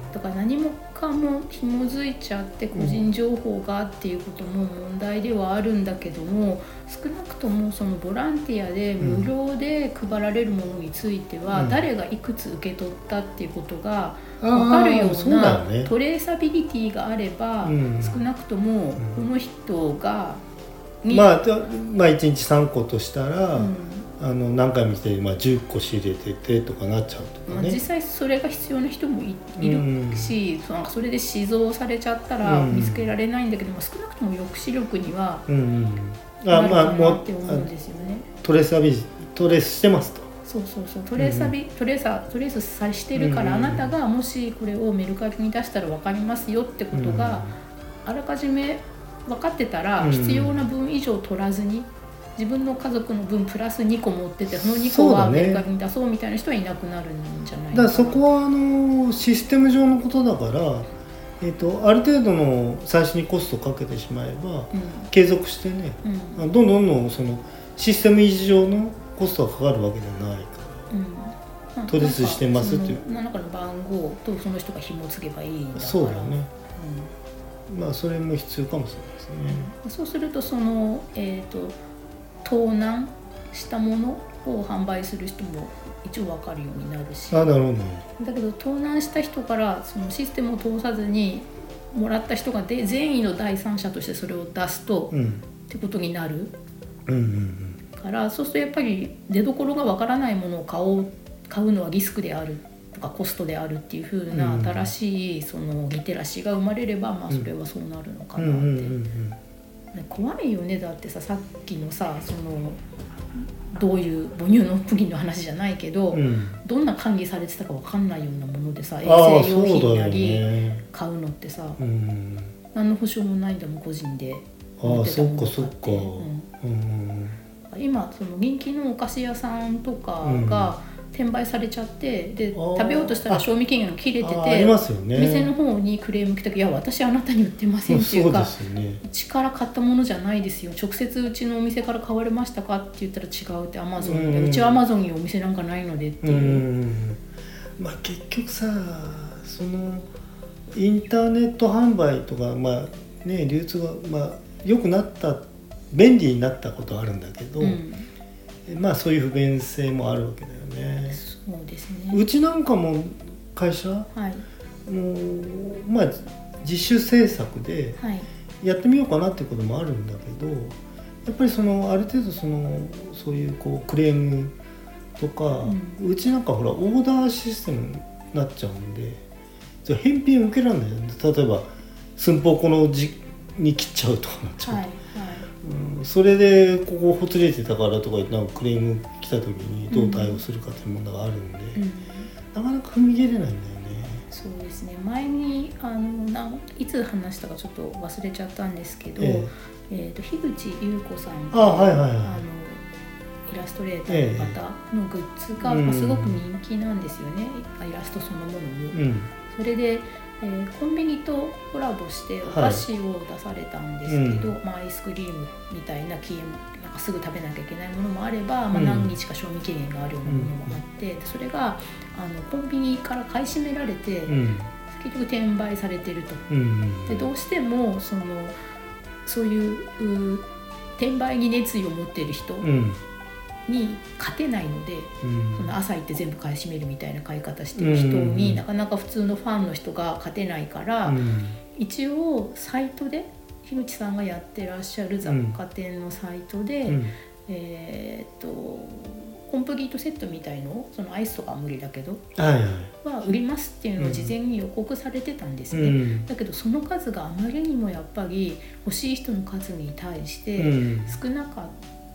Speaker 2: だから何もかも紐づいちゃって個人情報がっていうことも問題ではあるんだけども、少なくともそのボランティアで無料で配られるものについては、うん、誰がいくつ受け取ったっていうことが分かるようなトレーサビリティがあれば、うん、少なくともこの人が
Speaker 1: まあ、まあいちにちさんことしたら、うん、あの何回も来て、まあ、じゅっこ仕入れててとかなっちゃうとかね、まあ、
Speaker 2: 実際それが必要な人も い, いるし、うん、それで死蔵されちゃったら見つけられないんだけども、うん、少なくとも抑止力にはなるかなって思うんですよね。
Speaker 1: トレーサビトレースしてますと。
Speaker 2: そうそうそう、トレーサビ、うん、トレーサトレースさしてるから、うん、あなたがもしこれをメルカリに出したら分かりますよってことが、うん、あらかじめ分かってたら必要な分以上取らずに、うん、自分の家族の分プラスにこ持ってて、そのにこはメルカリに出そうみたいな人はいなくなるんじゃないかな。
Speaker 1: だからそこはあのシステム上のことだから、えーと、ある程度の最初にコストをかけてしまえば、うん、継続してね、うん、どんどんどんそのシステム維持上のコストがかかるわけじゃないから、うん、トレースしてますっていう
Speaker 2: 何らかの番号とその人が紐付けばいいんだから。
Speaker 1: そうだよね、うん、まあそれも必要かもしれないですね、
Speaker 2: うん、そうするとその、えーと、盗難したものを販売する人も一応分かるようになるし、
Speaker 1: あ、なるほ
Speaker 2: ど。だけど盗難した人からそのシステムを通さずにもらった人がで善意の第三者としてそれを出すと、うん、ってことになる、うんうんうん、からそうするとやっぱり出所が分からないものを買おう買うのはリスクであるとかコストであるっていう風な新しいそのリテラシーが生まれれば、まあそれはそうなるのかなって、うんうんうんうん、怖いよね。だってさ、さっきのさ、そのどういう母乳のプリンの話じゃないけど、うん、どんな管理されてたか分かんないようなものでさ、衛生用品なり買うのってさ、うん、何の保証もないんだもん、個人で
Speaker 1: 持ってたものがあって。ああ、そっかそっか、うんうん、
Speaker 2: 今その人気のお菓子屋さんとかが転売されちゃって、で食べようとしたら賞味期限が切れてて、
Speaker 1: ありますよね、
Speaker 2: 店の方にクレーム来たけど、いや私あなたに売ってませんっていうか、
Speaker 1: そうですよね、
Speaker 2: うちから買ったものじゃないですよ、直接うちのお店から買われましたかって言ったら違うって、アマゾンで、うちはアマゾンにお店なんかないのでっていう、うん、
Speaker 1: まあ結局さ、そのインターネット販売とか、まあね、流通がまあ良くなった便利になったことはあるんだけど、うん、まあそういう不便性もあるわけだよね。
Speaker 2: そうですね。
Speaker 1: うちなんかも会社、はい、もうまあ自主制作でやってみようかなっていうこともあるんだけど、やっぱりそのある程度そのそういうこうクレームとか、うん、うちなんかほらオーダーシステムになっちゃうんで、返品受けられないよね。例えば寸法この時に切っちゃうとかなっちゃうと、はいはい、うん、それでここほつれてたからとか言ってなんかクレーム来た時にどう対応するかっていう問題があるんで、うん、なかなか踏み切れないんだよね。
Speaker 2: そうですね、前にあのなんいつ話したかちょっと忘れちゃったんですけど、えーえー、と樋口優子さん
Speaker 1: あ、はいはいはい、あの
Speaker 2: イラストレーターの方のグッズが、えーまあ、すごく人気なんですよね、うん、イラストそのものも、うん、それで、えー、コンビニとコラボしてお菓子を出されたんですけど、はいまあ、アイスクリームみたいな消えなんかすぐ食べなきゃいけないものもあれば、まあ、何日か賞味期限があるようなものもあって、うん、それがあのコンビニから買い占められて、うん、結局転売されてると、うん、でどうしてもそのそういう転売に熱意を持っている人に勝てないので、うん、その朝行って全部買い占めるみたいな買い方してる人に、うん、なかなか普通のファンの人が勝てないから、うん、一応サイトで樋口さんがやってらっしゃる雑貨店のサイトで、うん、えー、っとコンプリートセットみたいのをそのアイスとかは無理だけど、はいはい、は売りますっていうのを事前に予告されてたんですね、うん、だけどその数があまりにもやっぱり欲しい人の数に対して少なかった、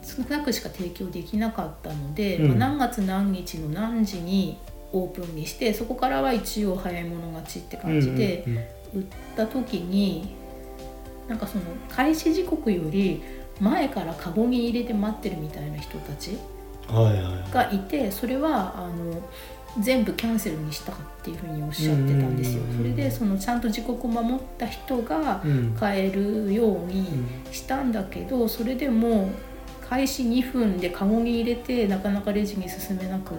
Speaker 2: 少なくしか提供できなかったので、うんまあ、何月何日の何時にオープンにして、そこからは一応早い者勝ちって感じで売った時に、なんかその開始時刻より前からカゴに入れて待ってるみたいな人たちがいて、それはあの全部キャンセルにしたっていうふうにおっしゃってたんですよ。それでそのちゃんと時刻を守った人が買えるようにしたんだけど、それでも開始にふんでカゴに入れてなかなかレジに進めなくって、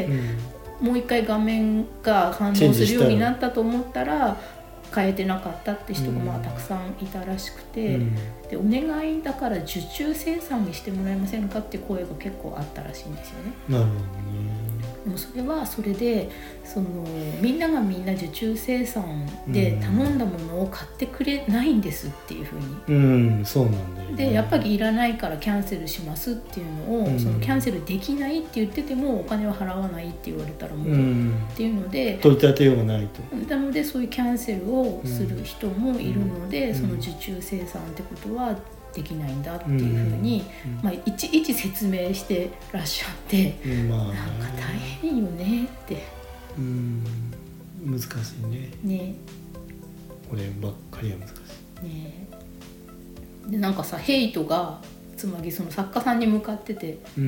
Speaker 2: もう一回画面が反応するようになったと思ったら変えてなかったって人がまあたくさんいたらしくて、うん、でお願いだから受注生産にしてもらえませんかって声が結構あったらしいんですよね。
Speaker 1: なるほどね。
Speaker 2: でもそれはそれでそのみんながみんな受注生産で頼んだものを買ってくれないんですっていうふうに、
Speaker 1: うん、そうなんだよね。
Speaker 2: でやっぱりいらないからキャンセルしますっていうのを、うん、そのキャンセルできないって言っててもお金は払わないって言われたらもう、うん、っていうので
Speaker 1: 取り立てようがないと。
Speaker 2: なのでそういうキャンセルをする人もいるので、うん、その受注生産ってことはできないんだっていうふうに、うんまあ、いちいち説明してらっしゃって、うんまあ、なんか大変よねって、
Speaker 1: うん、難しいね。
Speaker 2: ね、
Speaker 1: こればっかりは難し
Speaker 2: い、ね、でなんかさヘイトがつまりその作家さんに向かってて、うん、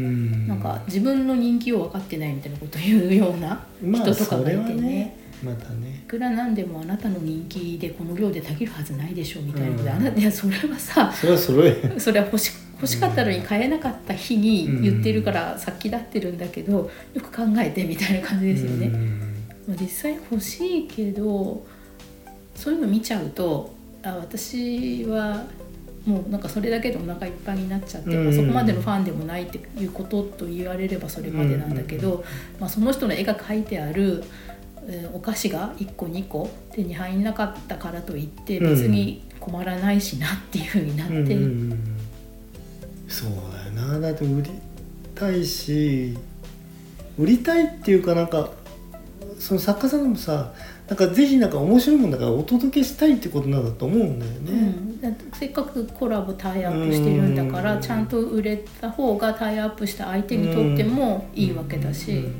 Speaker 2: なんか自分の人気を分かってないみたいなことを言うような人とかがいてね、
Speaker 1: またね、
Speaker 2: いくらなんでもあなたの人気でこの量でたぎるはずないでしょみたいなので、うん、あなたいやそれはさ
Speaker 1: それはそれ
Speaker 2: それは欲し、欲しかったのに買えなかった日に言ってるから先立ってるんだけど、よく考えてみたいな感じですよね、うんまあ、実際欲しいけどそういうの見ちゃうとあ私はもうなんかそれだけでお腹いっぱいになっちゃって、うんまあ、そこまでのファンでもないっていうことと言われればそれまでなんだけど、うんまあ、その人の絵が描いてあるお菓子がいっこにこ手に入んなかったからといって別に困らないしなっていう風になって、うんうんうん、
Speaker 1: そうだよな。だって売りたいし売りたいっていうかなんかその作家さんもさなんかぜひなんか面白いもんだからお届けしたいってことなんだと思うんだよね、うん、
Speaker 2: だってせっかくコラボタイアップしてるんだからちゃんと売れた方がタイアップした相手にとってもいいわけだし、うんうんうん、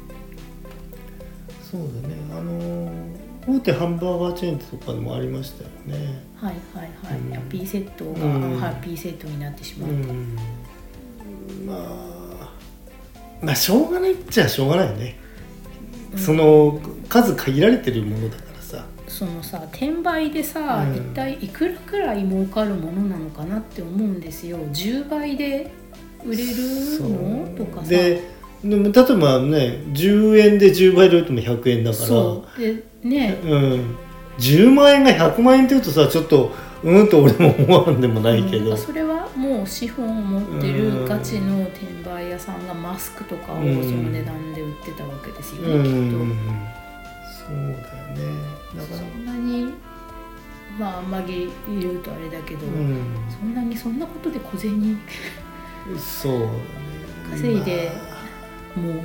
Speaker 1: そうだね。あの大手ハンバーガーチェーンとかでもありましたよね。
Speaker 2: はいはいはい、うん、ハッピーセットが、うん、ハッピーセットになってしまった、うん、
Speaker 1: まあまあしょうがないっちゃしょうがないよね、うん、その数限られてるものだからさ、
Speaker 2: そのさ転売でさ、うん、一体いくらくらい儲かるものなのかなって思うんですよ。じゅうばいで売れるのとかさ
Speaker 1: ででも例えばねじゅうえんでじゅうばいで売ってもひゃくえんだから
Speaker 2: そうで、ね
Speaker 1: うん、じゅうまんえんがひゃくまんえんって言うとさちょっとうんと俺も思わんでもないけど、
Speaker 2: うん、それはもう資本を持ってるガチの転売屋さんがマスクとかをその値段で売ってたわけですよね、うん、きっと、うん、
Speaker 1: そうだよね。だから
Speaker 2: そんなにまああんまり言うとあれだけど、うん、そんなにそんなことで小銭
Speaker 1: そうだね
Speaker 2: 稼いで、まあ、もうって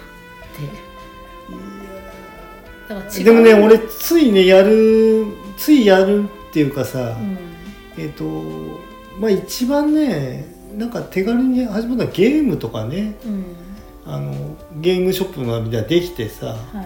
Speaker 1: だから違う。でもね俺ついねやるついやるっていうかさ、うん、えっとまあ一番ねなんか手軽に始まったゲームとかね、うん、あのゲームショップがみたいなできてさ、はい、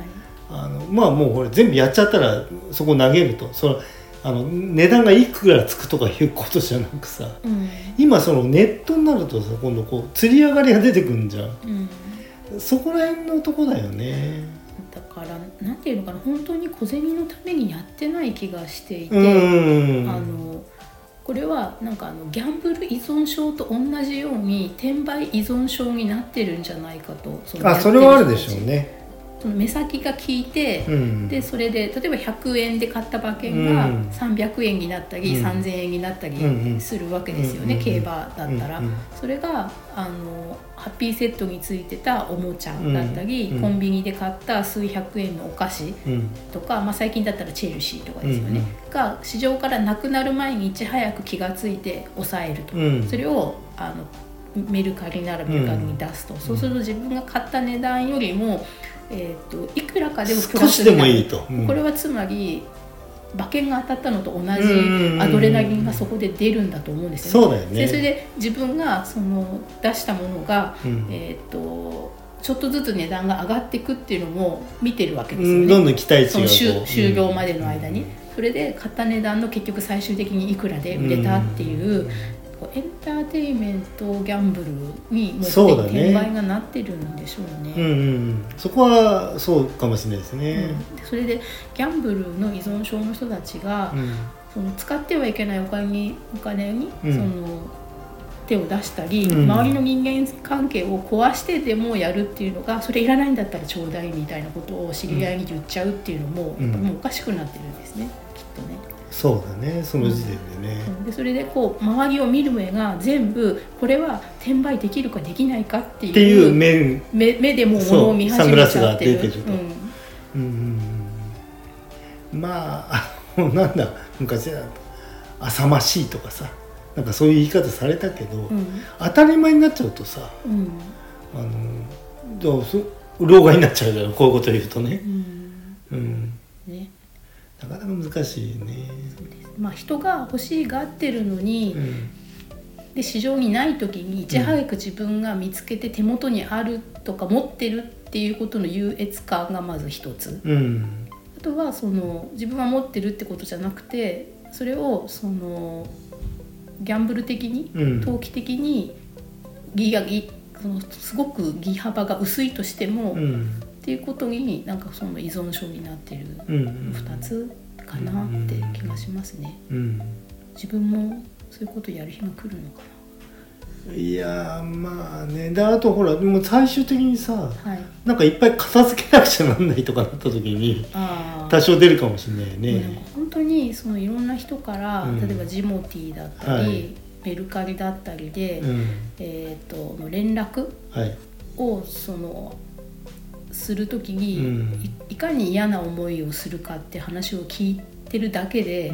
Speaker 1: あのまあもうこれ全部やっちゃったらそこ投げると、そのあの値段がいくらつくとかいうことじゃなくさ、うん、今そのネットになるとさ、今度こう釣り上がりが出てくるんじゃん、うん、そこら辺のとこだよね。
Speaker 2: だからなんていうのかな、本当に小銭のためにやってない気がしていて、うん、あのこれはなんかあのギャンブル依存症と同じように転売依存症になってるんじゃないかと。
Speaker 1: そのあ、それはあるでしょうね。
Speaker 2: その目先が効いて、うん、でそれで例えばひゃくえんで買った馬券がさんびゃくえんになったり、うん、さんぜんえんになったりするわけですよね、うん、競馬だったら、うん、それがあのハッピーセットについてたおもちゃだったり、うん、コンビニで買った数百円のお菓子とか、うん、まあ、最近だったらチェルシーとかですよね、うん、が市場からなくなる前にいち早く気がついて抑えると、うん、それをあのメルカリならメルカリに出すと、うん、そうすると自分が買った値段よりもえー、といくらかでもプラスになる。少しでもいいと、うん、これはつまり馬券が当たったのと同じアドレナリンがそこで出るんだと思うんですよね。
Speaker 1: そうだよね。
Speaker 2: でそれで自分がその出したものが、うん、えー、とちょっとずつ値段が上がっていくっていうのも見てるわけですよね、うん、
Speaker 1: どんどん期待値がこう
Speaker 2: その終了までの間に、うん、それで買った値段の結局最終的にいくらで売れたっていう、うんエンターテインメントギャンブルにもう転売がなってるんでしょうね。
Speaker 1: うんうん、そこはそうかもしれないですね、
Speaker 2: うん、それでギャンブルの依存症の人たちが、うん、その使ってはいけないお金に、お金に、うん、その手を出したり、うん、周りの人間関係を壊してでもやるっていうのが、それいらないんだったらちょうだいみたいなことを知り合いに言っちゃうっていうのも、やっぱもうおかしくなってるんですね、きっとね。
Speaker 1: そうだね、その時点でね、
Speaker 2: うん、でそれでこう周りを見る目が全部これは転売できるかできないかっていう、っていう 目, 目, 目でもう物を見始めちゃってる。サングラスが出てると、うんうん
Speaker 1: うん、まああのなんだ昔は浅ましいとかさ、なんかそういう言い方されたけど、うん、当たり前になっちゃうとさ、うん、あのどうす老害になっちゃうじゃん、こういうこと言うとね、うんうんね、なかなか難しいね。
Speaker 2: そうです、まあ、人が欲しがってるのに、うん、で市場にない時にいち早く自分が見つけて手元にあるとか持ってるっていうことの優越感がまず一つ、うん、あとはその自分は持ってるってことじゃなくて、それをそのギャンブル的に、うん、投機的にギがギそのすごくギ幅が薄いとしても、うんっていうことになんかその依存症になってるふたつかなって気がしますね、うんうん、自分もそういうことやる日が来るのか
Speaker 1: な。いやまあね、であとほらでも最終的にさ、はい、なんかいっぱい片付けなくちゃなんないとかなった時に多少出るかもしれないね。
Speaker 2: なんか本当にそのいろんな人から、うん、例えばジモティーだったり、はい、メルカリだったりで、うん、えー、と連絡をそのするときに、うん、い, いかに嫌な思いをするかって話を聞いてるだけで、うん、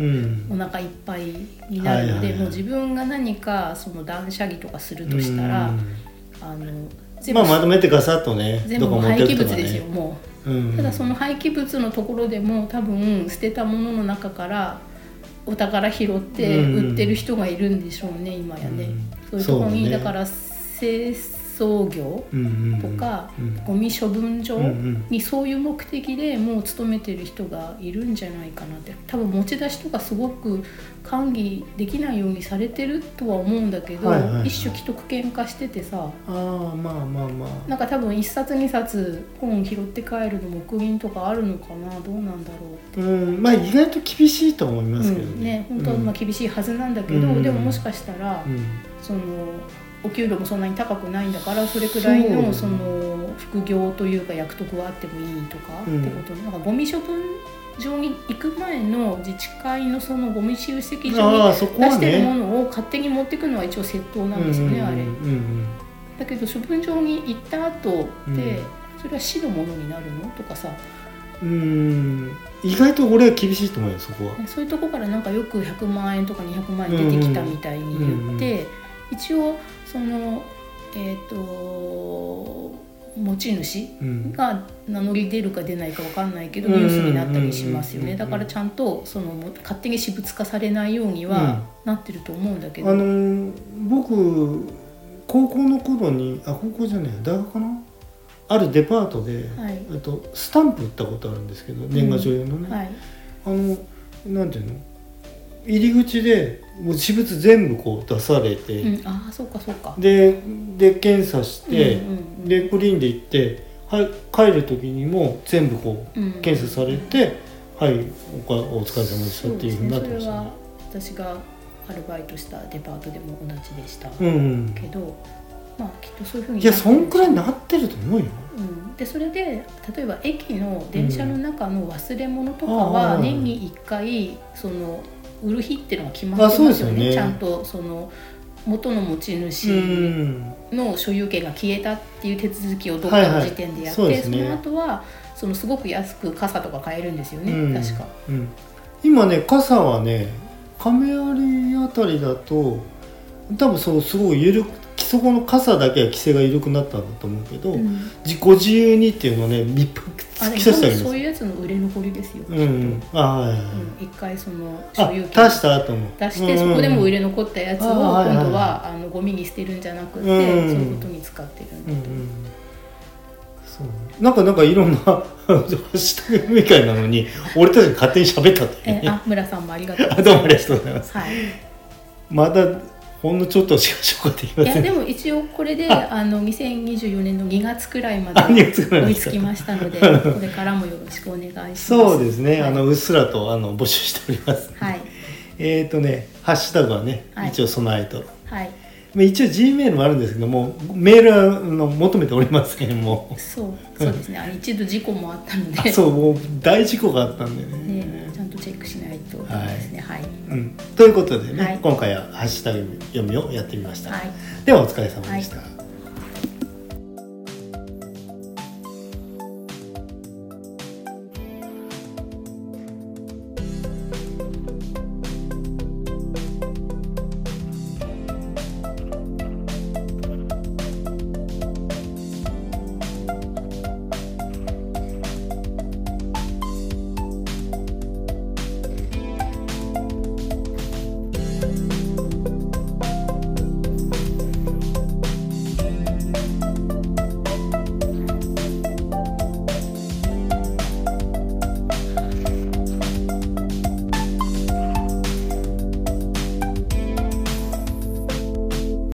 Speaker 2: お腹いっぱいになるので、はいはいはい、もう自分が何かその断捨離とかするとしたら、うん、あの
Speaker 1: 全部、まあ、まとめてガサッとね、
Speaker 2: 全部廃棄物ですよ、もう、うん、ただその廃棄物のところでも多分捨てたものの中からお宝拾って売ってる人がいるんでしょうね、今やね、そういうところに、ね、だから清掃業とか、うんうんうん、ゴミ処分場にそういう目的でもう勤めてる人がいるんじゃないかなって。多分持ち出しとかすごく管理できないようにされてるとは思うんだけど、はいはいはい、一種既得権化しててさ、
Speaker 1: あーまあまあまあ
Speaker 2: なんか多分一冊二冊本拾って帰るの黙認とかあるのかな、どうなんだろうって。
Speaker 1: うん、まあ意外と厳しいと思いますけどね、うん、
Speaker 2: ね、本当はまあ厳しいはずなんだけど、うん、でももしかしたら、うん、そのお給料もそんなに高くないんだから、それくらいのその副業というか役得はあってもいいとかってこと、うん、なんかゴミ処分場に行く前の自治会のそのゴミ集積所に出してるものを勝手に持っていくのは一応窃盗なんですよね、あれ、うんうん、だけど処分場に行った後で、うん、それは市のものになるのとかさ、
Speaker 1: うーん意外と俺は厳しいと思うよ、そこは。
Speaker 2: そういうとこからなんかよくひゃくまんえんとかにひゃくまんえん出てきたみたいに言って、うんうんうん、一応そのえっと持ち主が名乗り出るか出ないか分かんないけど、うん、ニュースになったりしますよね。だからちゃんとその勝手に私物化されないようにはなってると思うんだけど、
Speaker 1: うん、あの僕高校の頃にあ高校じゃない大学かなあるデパートで、
Speaker 2: はい、
Speaker 1: あとスタンプ売ったことあるんですけど、年賀状用のね、
Speaker 2: うんはい、
Speaker 1: あのなんていうの、入り口でもう私物全部こう出されて、
Speaker 2: うん、ああそうかそうか、
Speaker 1: でで検査して、
Speaker 2: うんうんうん、
Speaker 1: でクリーンで行って、はい、帰る時にも全部こう検査されて、うんうん、はい お, お疲れ様でしたっていうふうになってましたね。
Speaker 2: それは私がアルバイトしたデパートでも同じでした、
Speaker 1: うんうん、
Speaker 2: けどまあきっとそういうふうに
Speaker 1: いやそんくらいなってると思うよ、
Speaker 2: うん、でそれで例えば駅の電車の中の忘れ物とかは年にいっかいその売る日っていうのが決まってますよね、ちゃんとその元の持ち主の所有権が消えたっていう手続きをどっかの時点でやって、はいはい そ, ね、その後はそのすごく安く傘とか買えるんですよね、うん、確か、
Speaker 1: うん、今ね傘はね亀有あたりだと多分そうすごい緩く、そこの傘だけは規制が緩くなったんだと思うけど、うん、自己自由にっていうのをね密封突き刺してあります。
Speaker 2: そういうやつの売れ残りですよ、
Speaker 1: うん、あはいはい、うん、
Speaker 2: 一回その所有権
Speaker 1: 出した後も
Speaker 2: 出して、そこでも売れ残ったやつを今度はあのゴミに捨てるんじゃなくて、うん、そういうことに使ってるんだと、うんうん、
Speaker 1: そうなんかなんかいろんなハッシュタグみたいなのに俺たちが勝手に喋ったってね。
Speaker 2: えあ村さんもありがとうございます。
Speaker 1: どうもありがとうございます、
Speaker 2: はい、
Speaker 1: まだほんのちょっとしか紹介できません。
Speaker 2: いやでも一応これであのにせんにじゅうよねんのにがつくらいまで追いつきましたのでこれからもよろしくお願いします。
Speaker 1: そうですね、はい、あのうっすらとあの募集しております。
Speaker 2: はい、
Speaker 1: えっ、ー、とねハッシュタグはね、はい、一応備えと、
Speaker 2: はい、
Speaker 1: 一応 G メールもあるんですけどもメールはの求めておりません。もう
Speaker 2: そうそうですね、あの一度事故もあったので
Speaker 1: そうもう大事故があったんで ね,
Speaker 2: ねちゃんとチェックしないとですね、はい、はい、
Speaker 1: うん、ということでね、
Speaker 2: はい、
Speaker 1: 今回はハッシュタグ読みをやってみました、
Speaker 2: はい、
Speaker 1: ではお疲れ様でした、はい。